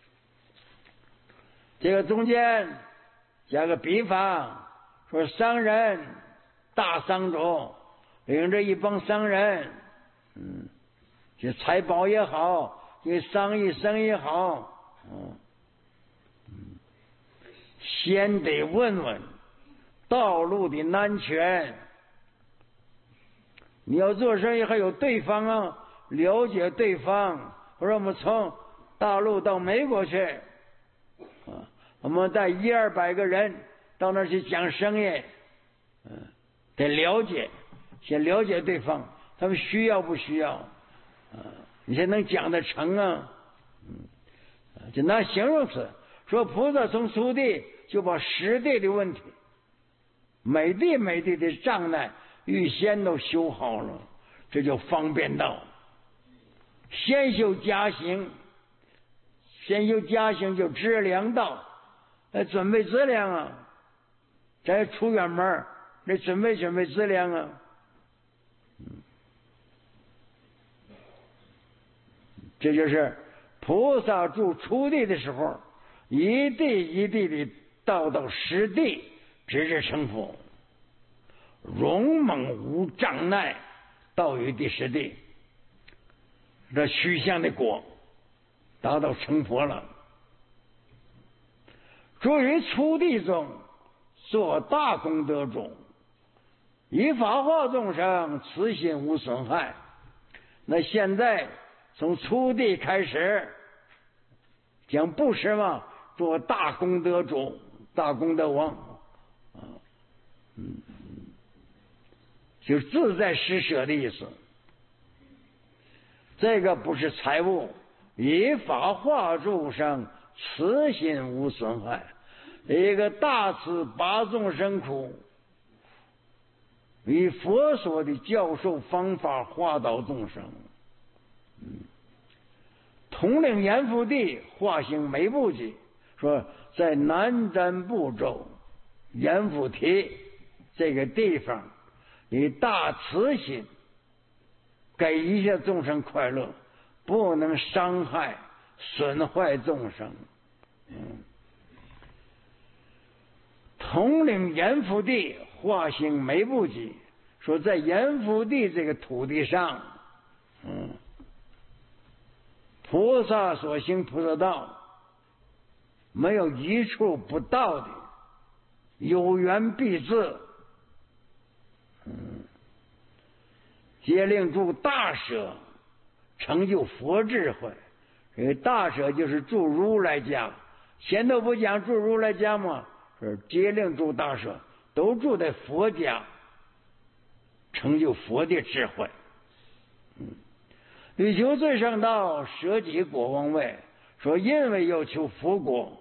这个中间加个比方，说商人大商主领着一帮商人，这财宝也好，这生意好，先得问问道路的安全。你要做生意还有对方啊，了解对方。我说我们从大陆到美国去，我们带100-200个人到那儿去讲生意，得了解，先了解对方，他们需要不需要，你才能讲得成啊。就拿形容词说，菩萨从初地就把10地的问题，每地的障碍预先都修好了，这就方便道。先修加行就资粮道，准备资粮啊，再出远门得准备资粮啊。这就是菩萨住初地的时候，一地的到10地，直至成佛，勇猛无障碍，到于第10地，这虚相的果达到成佛了。住于初地中，做大功德种，以法化众生，慈心无损害。那现在从初地开始讲布施嘛，做大功德主，大功德王，就自在施舍的意思。这个不是财物，以法化众生，慈心无损害。一个大慈拔众生苦，以佛所的教授方法化导众生。统领阎浮地，化行每部集，说在南瞻部洲阎浮提这个地方，以大慈心给一切众生快乐，不能伤害损坏众生。统领阎浮地，化行每部集，说在阎浮地这个土地上，菩萨所行菩萨道，没有一处不到的，有缘必至。皆令诸大舍， 成就佛智慧。这个大舍就是住如来家，前头不讲住如来家吗？是皆令住大舍，都住在佛家，成就佛的智慧。欲求最上道，舍己国王位，说因为要求佛国，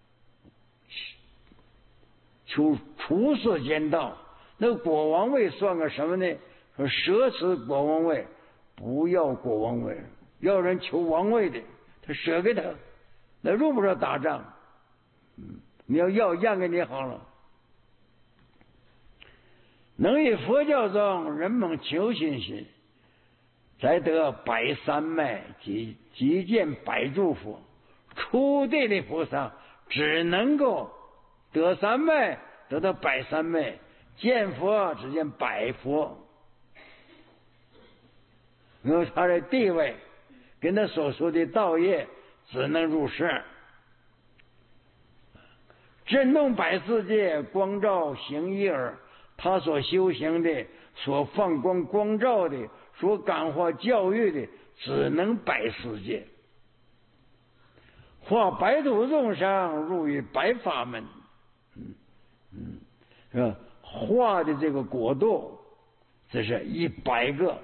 求出世间道，那国王位算个什么呢？说舍此国王位，不要国王位，要人求王位的，他舍给他，那用不着打仗。你要让给你好了。能以佛教中人们求心心，才得百三昧即见百诸佛。初地的菩萨只能够得三昧，得到百三昧，见佛只见百佛。因为他的地位跟他所说的道业只能入世。震动百世界，光照行一耳。他所修行的，所放光光照的，所感化教育的，只能百世界。化白土众生入于白法门，是吧？化的这个国度，这是100个。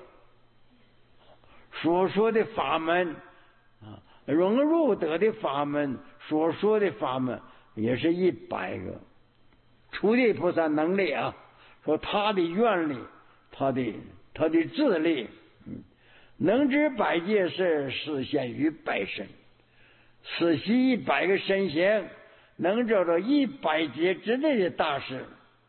所说的法门啊，融入得的法门，所说的法门也是100个。初地菩萨能力啊，说他的愿力，他的智力，能知百界事，示现于百身，此悉100个身形，能照到100劫之内的大事，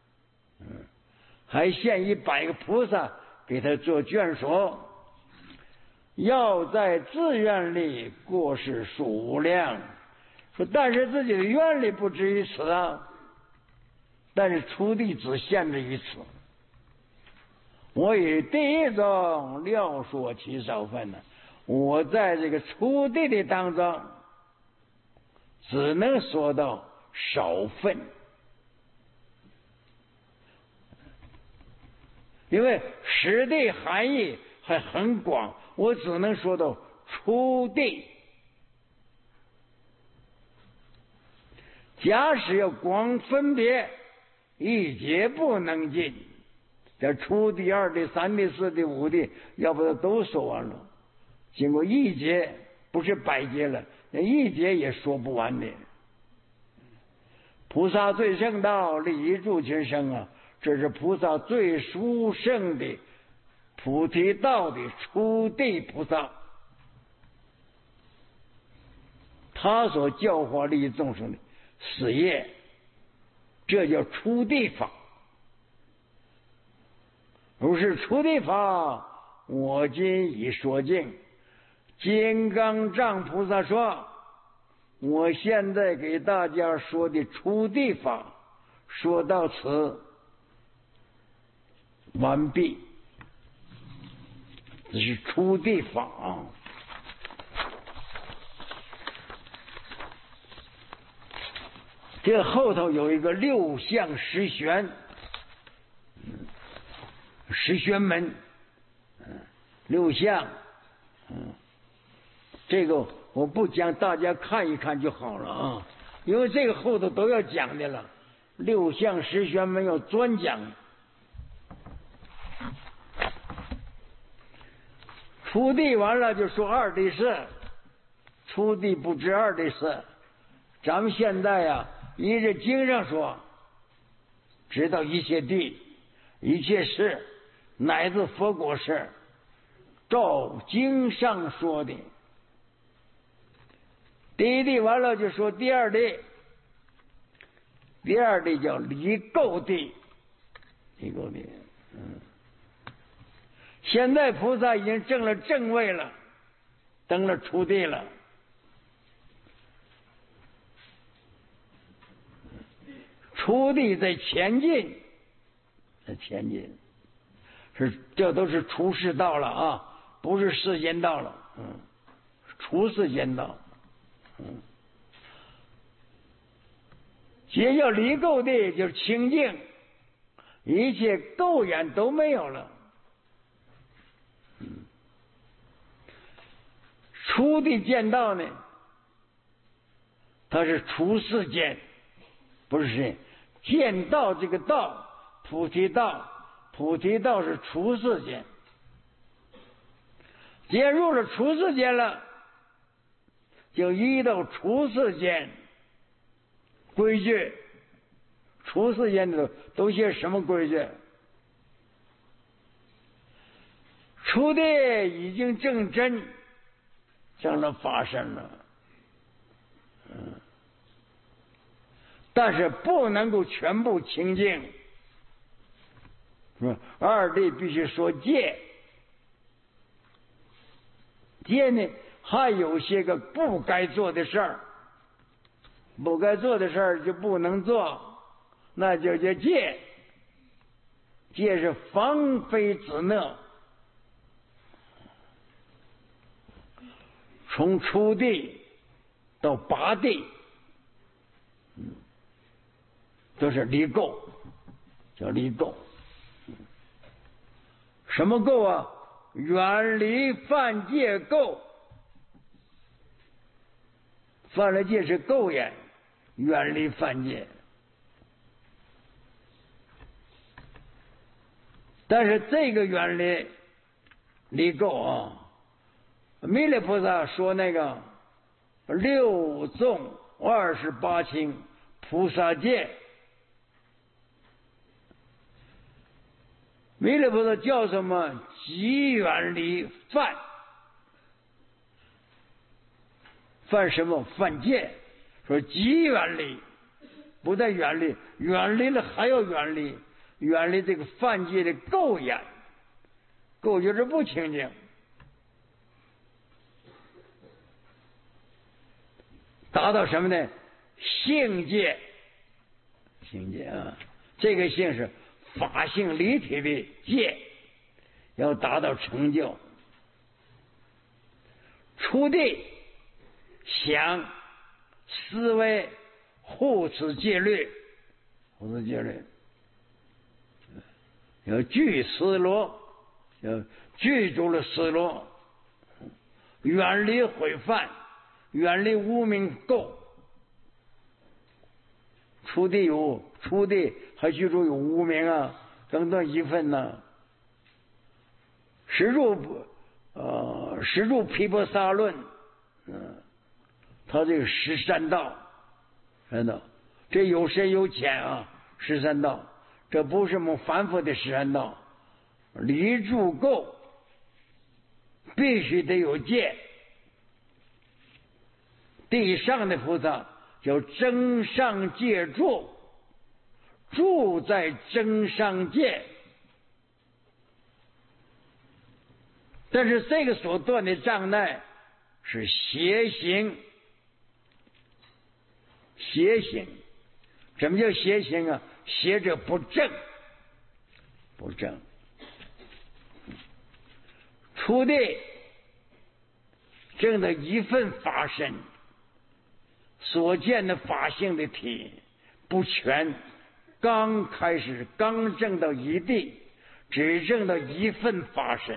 还现100个菩萨给他做眷属。要在自愿力过世数无量，说但是自己的愿力不至于此啊，但是初地只限制于此。我以第一种料说其少分呢，我在这个初地的当中只能说到少分，因为实地含义还很广，我只能说到初地。假使要光分别，一劫不能尽。这初地、二地、三地、四地、五地，要不都说完了。经过一劫，不是百劫了，那一劫也说不完的。菩萨最圣道，利益诸群生啊，这是菩萨最殊胜的菩提道的初地菩萨，他所教化利益众生的事业，这叫初地法。如是初地法，我今已说尽。金刚藏菩萨说，我现在给大家说的初地法，说到此完毕。这是初地法。这后头有一个六相十玄，十玄门，六相，这个我不讲，大家看一看就好了啊，因为这个后头都要讲的了，六相十玄门要专讲。初地完了就说二地事，初地不知二地事。咱们现在呀，依着经上说，知道一切地、一切事，乃至佛果事，照经上说的。第一地完了就说第二地，第二地叫离垢地，离垢地。现在菩萨已经证了正位了，登了初地了。初地在前进，在前进，这都是出世道了啊，不是世间道了，出世间道，也叫离垢地，就是清净，一切垢染都没有了。 初地见道呢，它是初世间，不是见道这个道，菩提道，菩提道是初世间。进入了初世间了，就依到初世间规矩。初世间的都些什么规矩？初地已经证真，证了法身了，但是不能够全部清净。二地必须说戒，戒呢还有些个不该做的事儿，不该做的事儿就不能做，那就叫戒。戒是防非止恶。从初地到八地，都是离垢，叫离垢。什么垢啊？远离犯戒垢。犯了戒是垢也，远离犯戒。但是这个远离离垢啊，弥勒菩萨说那个六纵28轻菩萨戒，弥勒菩萨叫什么？极远离犯。犯什么？犯戒。说极远离，不但远离，远离了还要远离，远离这个犯戒的垢眼。垢就是不清净。达到什么呢？性戒。性戒啊，这个性是法性离体的戒，要达到成就。初地想思维护持戒律，护持戒律，要具思罗，要具足了思罗，远离毁犯，远离无明垢。初地有初地还居住有无明啊，整顿一分呢。实入毗婆沙论，他这个13道，真的，这有深有浅啊。13道，这不是我们凡夫的13道，离住垢必须得有戒。地上的菩萨叫增上戒住，住在增上戒。但是这个所断的障碍是邪行。邪行，什么叫邪行啊？邪者不正，不正。初地正的一份法身，所见的法性的体不全，刚开始刚证到一地，只证到一份法身。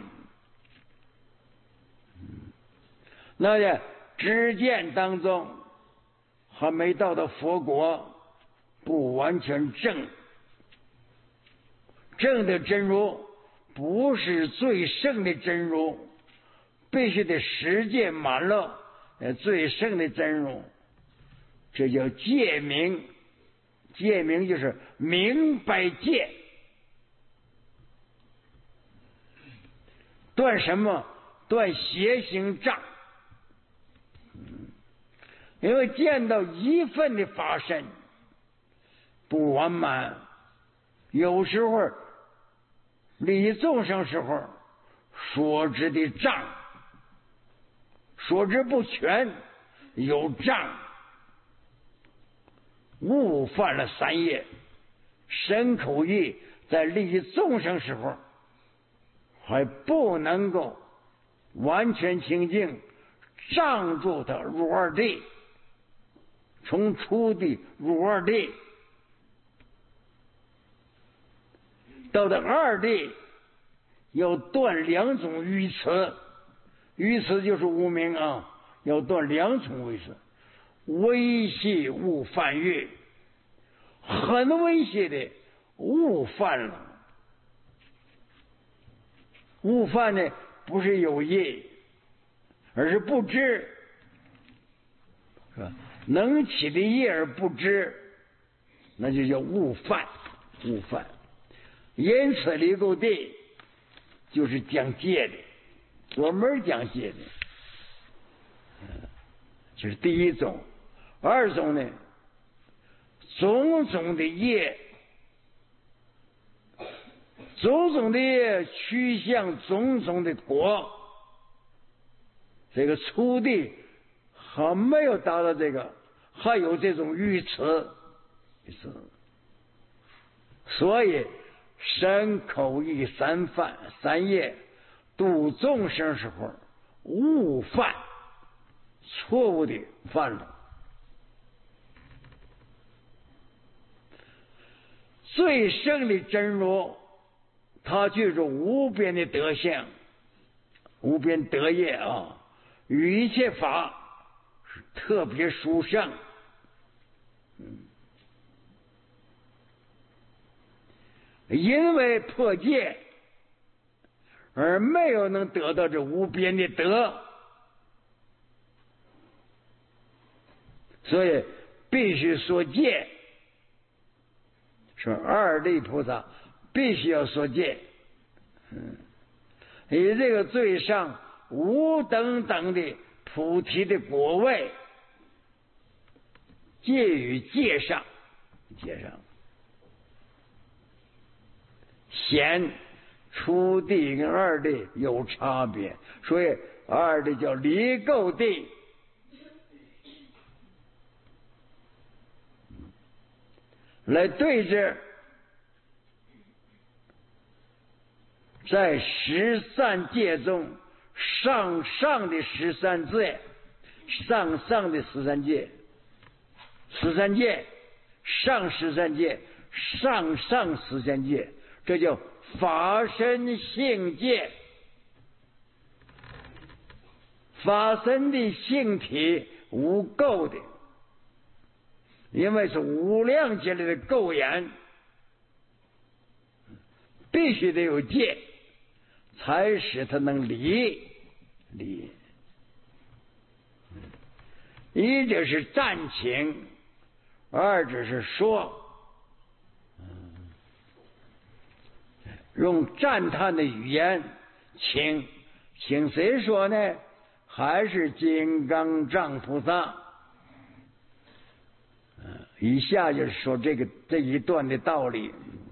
那在知见当中还没到佛国，不完全正。正的真如不是最胜的真如，必须得十界满了最胜的真如，这叫戒明。戒明就是明白戒。断什么？断邪行障。因为见到一份的法身不完满，有时候利益众生时候所知的障，所知不全，有障，误犯了3业，身口意在利益众生时候还不能够完全清净，障住他入二地。从初地入二地，到了二地要断2种愚痴。愚痴就是无明啊， 要断两重威慑：威胁勿犯越，很威胁的误犯了。误犯呢，不是有意，而是不知，是吧？能起的业而不知，那就叫误犯。误犯。因此离垢地就是讲戒的，专门讲戒的。这是第一种。二种呢，种种的业，种种的业趋向种种的果。这个初地还没有达到这个，还有这种愚痴，所以身口意三业度众生时候误犯，错误的犯了。最胜的真如，它具有无边的德相，无边德业啊，与一切法是特别殊胜。因为破戒而没有能得到这无边的德，所以必须说戒。说二地菩萨必须要说戒，以这个最上无等等的菩提的果位，戒与戒上显初地跟二地有差别，所以二地叫离垢地。来对治，在13戒中上的13戒，上的13戒，13戒，上13戒，上13戒，这叫法身性戒。法身的性体无垢的，因为是无量劫来的垢眼，必须得有戒，才使他能离。一者是暂请，二者是说。用赞叹的语言请谁说呢？还是金刚藏菩萨。以下就是说这一段的道理。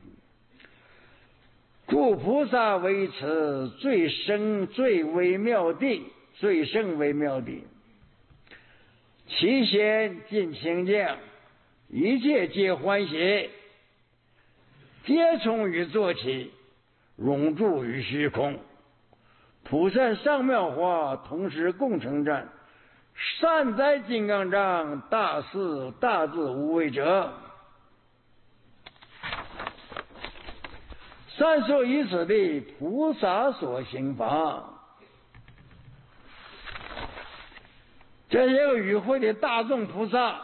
故菩萨为此最胜最微妙地，最胜微妙地，其先尽清净，一切皆欢喜，皆从于坐起，永驻于虚空。普善上妙法，同时共成赞。善哉金刚藏，大士大智无畏者。善说于此地，菩萨所行法。这些个与会的大众菩萨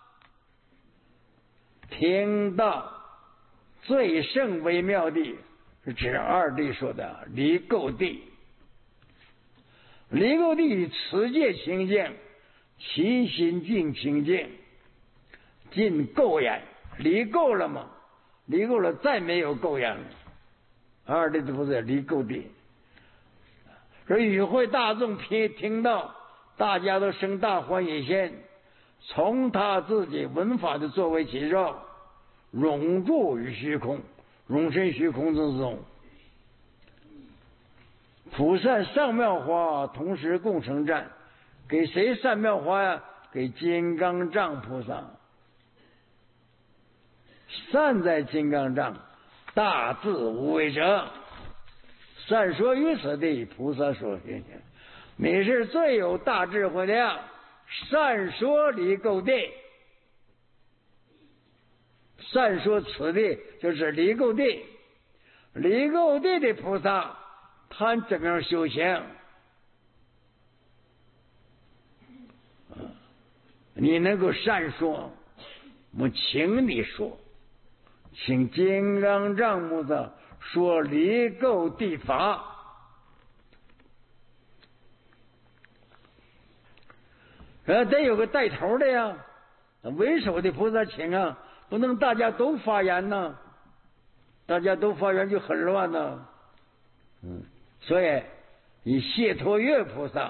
听到最胜微妙地，是指二地说的离垢地。离垢地持戒清净，其心尽清净，尽垢眼。离垢了吗？离垢了，再没有垢眼了。二地菩萨离垢地，所以与会大众听到，大家都生大欢喜心，从他自己闻法的作为起照，永驻于虚空，永身虚空之中。普善上妙花，同时共成赞。给谁善妙花呀？给金刚藏菩萨。善在金刚藏，大智无畏者。善说于此地，菩萨所行。你是最有大智慧的，善说离垢地。善说此地就是离垢地。离垢地的菩萨，他怎么样修行？ 你能够善说，我请你说，请金刚藏菩萨说离垢谛法。得有个带头的呀，为首的菩萨请啊，不能大家都发言呢，大家都发言就很乱呢。所以以谢陀月菩萨，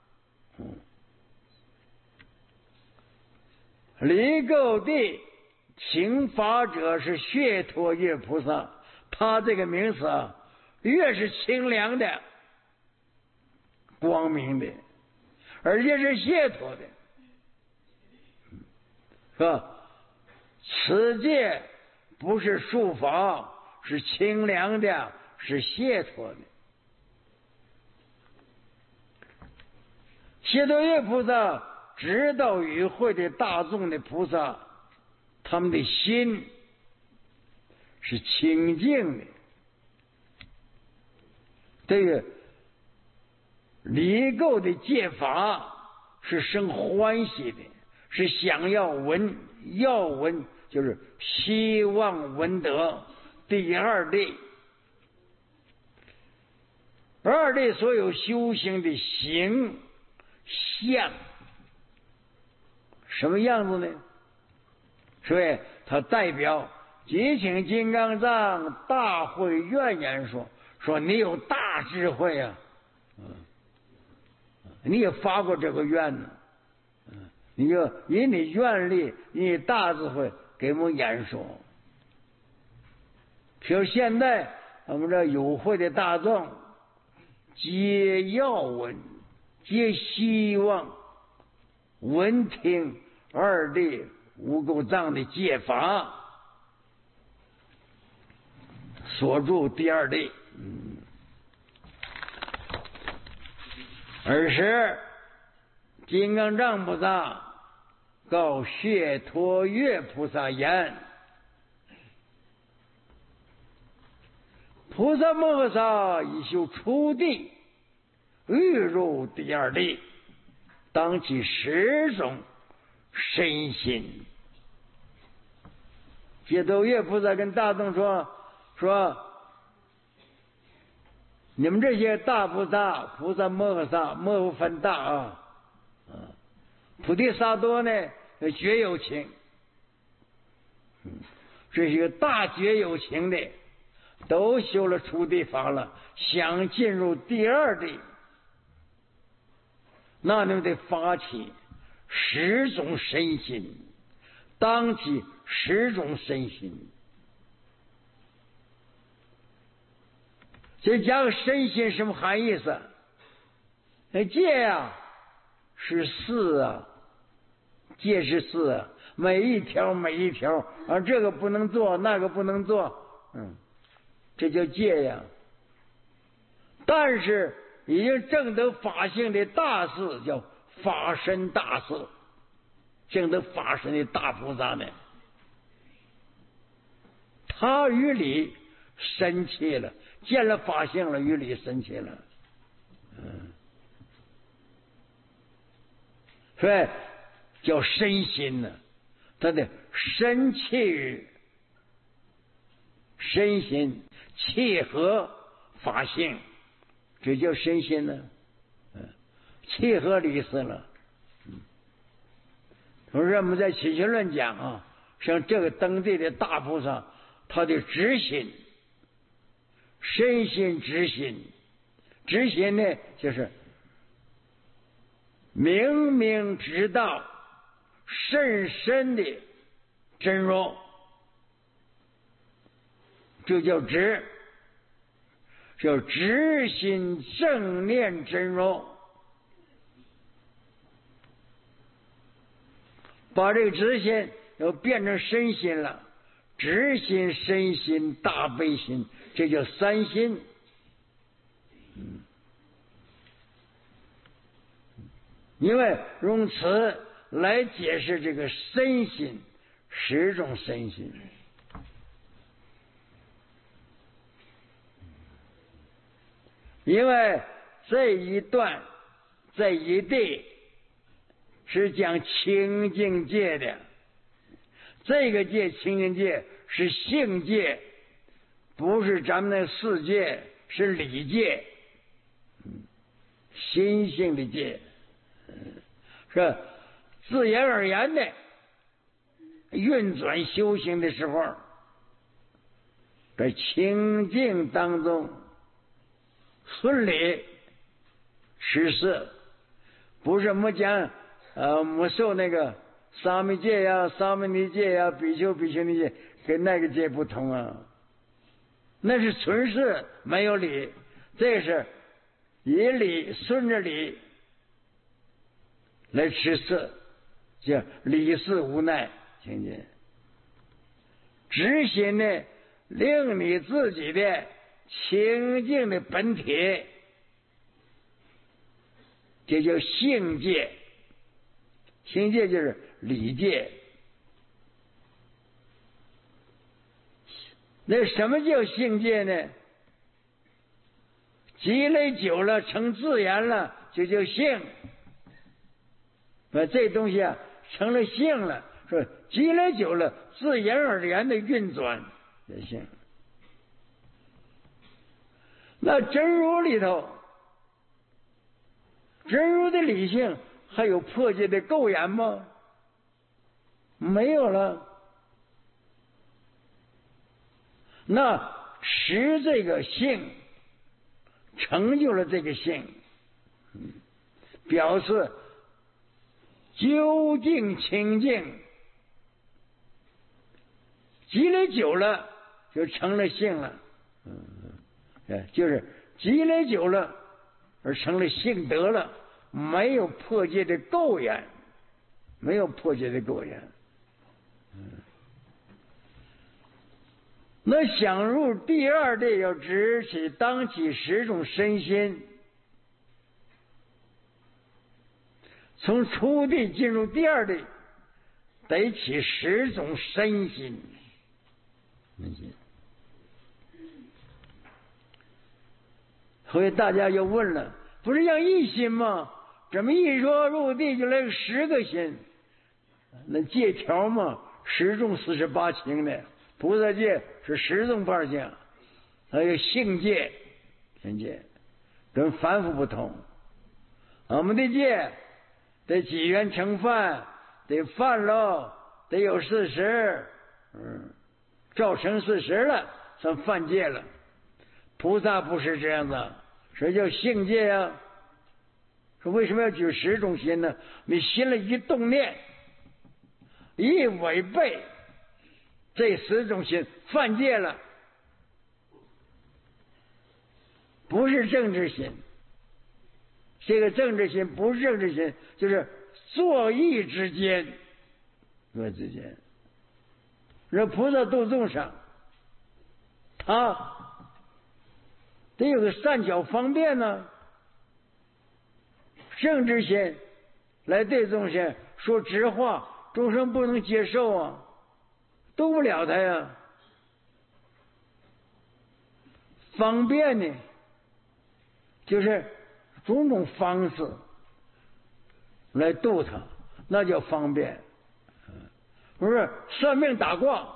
离垢谛请法者是谢陀月菩萨，他这个名词啊，越是清凉的、光明的，而且是解脱的，是吧？此界不是术法，是清凉的，是解脱的。谢陀月菩萨指导与会的大众的菩萨，他们的心是清净的，这个离垢的戒法是生欢喜的，是想要闻，要闻就是希望闻得第二类。二类所有修行的形象什么样子呢？所以它代表即请金刚藏大会愿言说你有大智慧啊，你也发过这个愿呢，你就以你愿力，以大智慧给我们演说。比如现在我们这有会的大众，皆要闻，皆希望闻听二谛无垢藏的戒法，所著第二谛。尔时金刚藏菩萨告谢陀月菩萨言：菩萨摩诃萨已修初地，欲入第二地，当起10种身心。谢陀月菩萨跟大众说你们这些大菩萨，菩萨摩诃萨，摩诃分大啊，菩提萨埵呢绝有情，这些大绝有情的都修了初地法了，想进入第二地，那你们得发起10种身心，当起10种身心。这加个身心什么含义思？戒呀是4啊，戒是4啊，每一条啊，这个不能做，那个不能做，这叫戒呀。但是已经证得法性的大士叫法身大士，证得法身的大菩萨呢，他与理深切了，见了法性了，与理深切了，所以叫身心呢，他的深切于身心契合法性，这叫身心呢，契合理思了。同时我们在起心论讲啊，像这个登地的大菩萨，他的直心，身心直心，直心呢就是明明知道甚深的真如，这叫直，叫直心正念真如。把这个直心又变成身心了，直心、身心、大悲心，这叫三心。因为用此来解释这个身心10种身心。因为这一段这一地是讲清净戒的。这个戒清净戒是性戒，不是咱们那世界，是理戒，心性的戒，是自然而然的运转修行的时候，在清净当中顺理实事，不是没讲没受那个沙弥戒呀、沙弥尼戒呀、比丘比丘尼戒，跟那个戒不同啊。那是纯事没有理，这是以理顺着理来持事，叫理事无奈，听见？执行呢，令你自己的清净的本体，这叫性戒。性戒就是理戒。那什么叫性戒呢？积累久了成自然了，就叫性。这东西啊成了性了，说积累久了自然而然的运转也性。那真如里头，真如的理性还有破戒的垢缘吗？没有了。那持这个性，成就了这个性，表示究竟清净，积累久了就成了性了。就是积累久了而成了性德了，没有破戒的垢缘，没有破戒的垢缘。那想入第二地，要直起当起10种身心，从初地进入第二地，得起10种身心。所以大家就问了，不是要一心吗？怎么一说入地就来10个心？那戒条嘛，10种48情的。菩萨戒是10种8相，还有性戒、性戒跟凡夫不同。我们的戒得几缘成犯，得犯了，得有40，造成40了，算犯戒了。菩萨不是这样的，这叫性戒啊。说为什么要举10种心呢？你心里一动念，一违背这10种心，犯戒了，不是正知心。这个正知心不是正知心，就是作意之间，这菩萨度众生，他得有个善巧方便呢。正知心来对众生说直话，众生不能接受啊。度不了他呀。方便呢，就是种种方式来度他，那叫方便。不是算命打卦，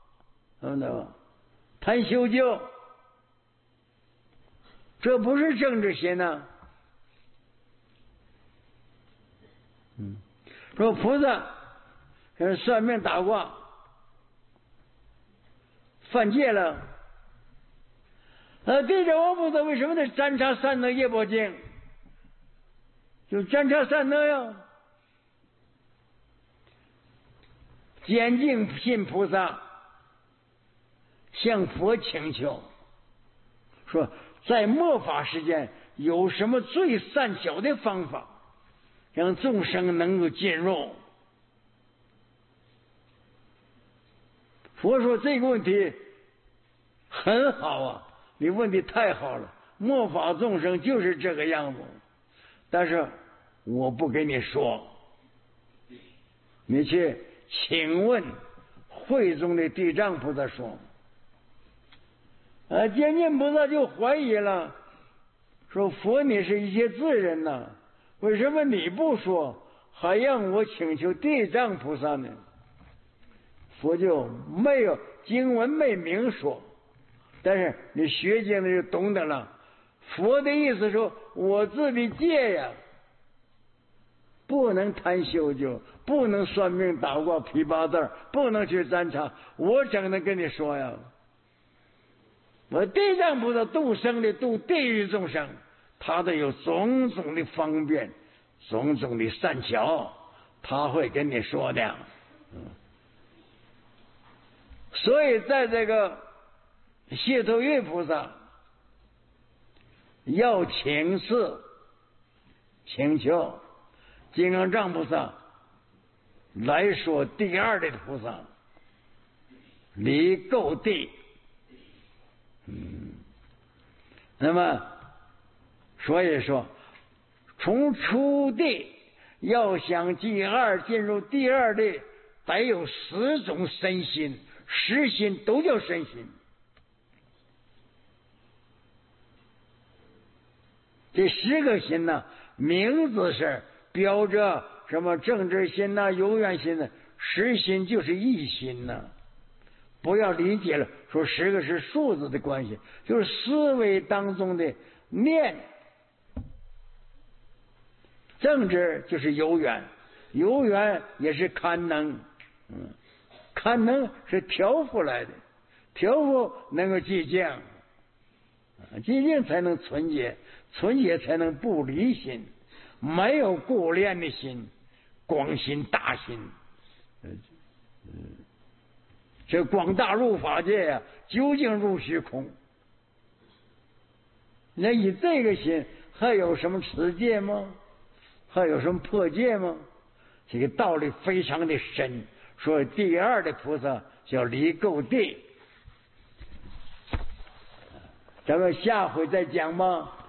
谈修究，这不是政治心呐。说菩萨算命打卦犯戒了，地藏王菩萨为什么得占察三德业报经？就占察三德呀。坚定信菩萨向佛请求，说在末法时间有什么最善巧的方法，让众生能够进入。佛说这个问题很好啊，你问的太好了，末法众生就是这个样子，但是我不跟你说，你去请问会中的地藏菩萨说。坚定菩萨就怀疑了，说佛你是一切智人呐，为什么你不说？ 还让我请求地藏菩萨呢？佛就没有经文没明说，但是你学经的就懂得了。佛的意思说，我自己戒呀，不能谈修究，不能算命打卦批八字，不能去占查。我整的跟你说呀，我地藏菩萨度生的度地狱众生，他都有种种的方便，种种的善巧，他会跟你说的。所以在这个解脱月菩萨要请示请求金刚藏菩萨来说第二的菩萨离垢地。那么所以说从初地要想第二进入第二地，得有10种身心，10心都叫身心。这10个心呢，名字是标着什么正知心呐、有缘心呐，实心就是一心呐。不要理解了，说10个是数字的关系，就是思维当中的念。正知就是有缘，有缘也是堪能，堪能是调伏来的，调伏能够寂静，寂静才能纯洁，纯洁才能不离心，没有顾恋的心，广心大心。这广大入法界呀，究竟入虚空。那以这个心，还有什么持戒吗？还有什么破戒吗？这个道理非常的深。所以第二的菩萨叫离垢地。咱们下回再讲吧。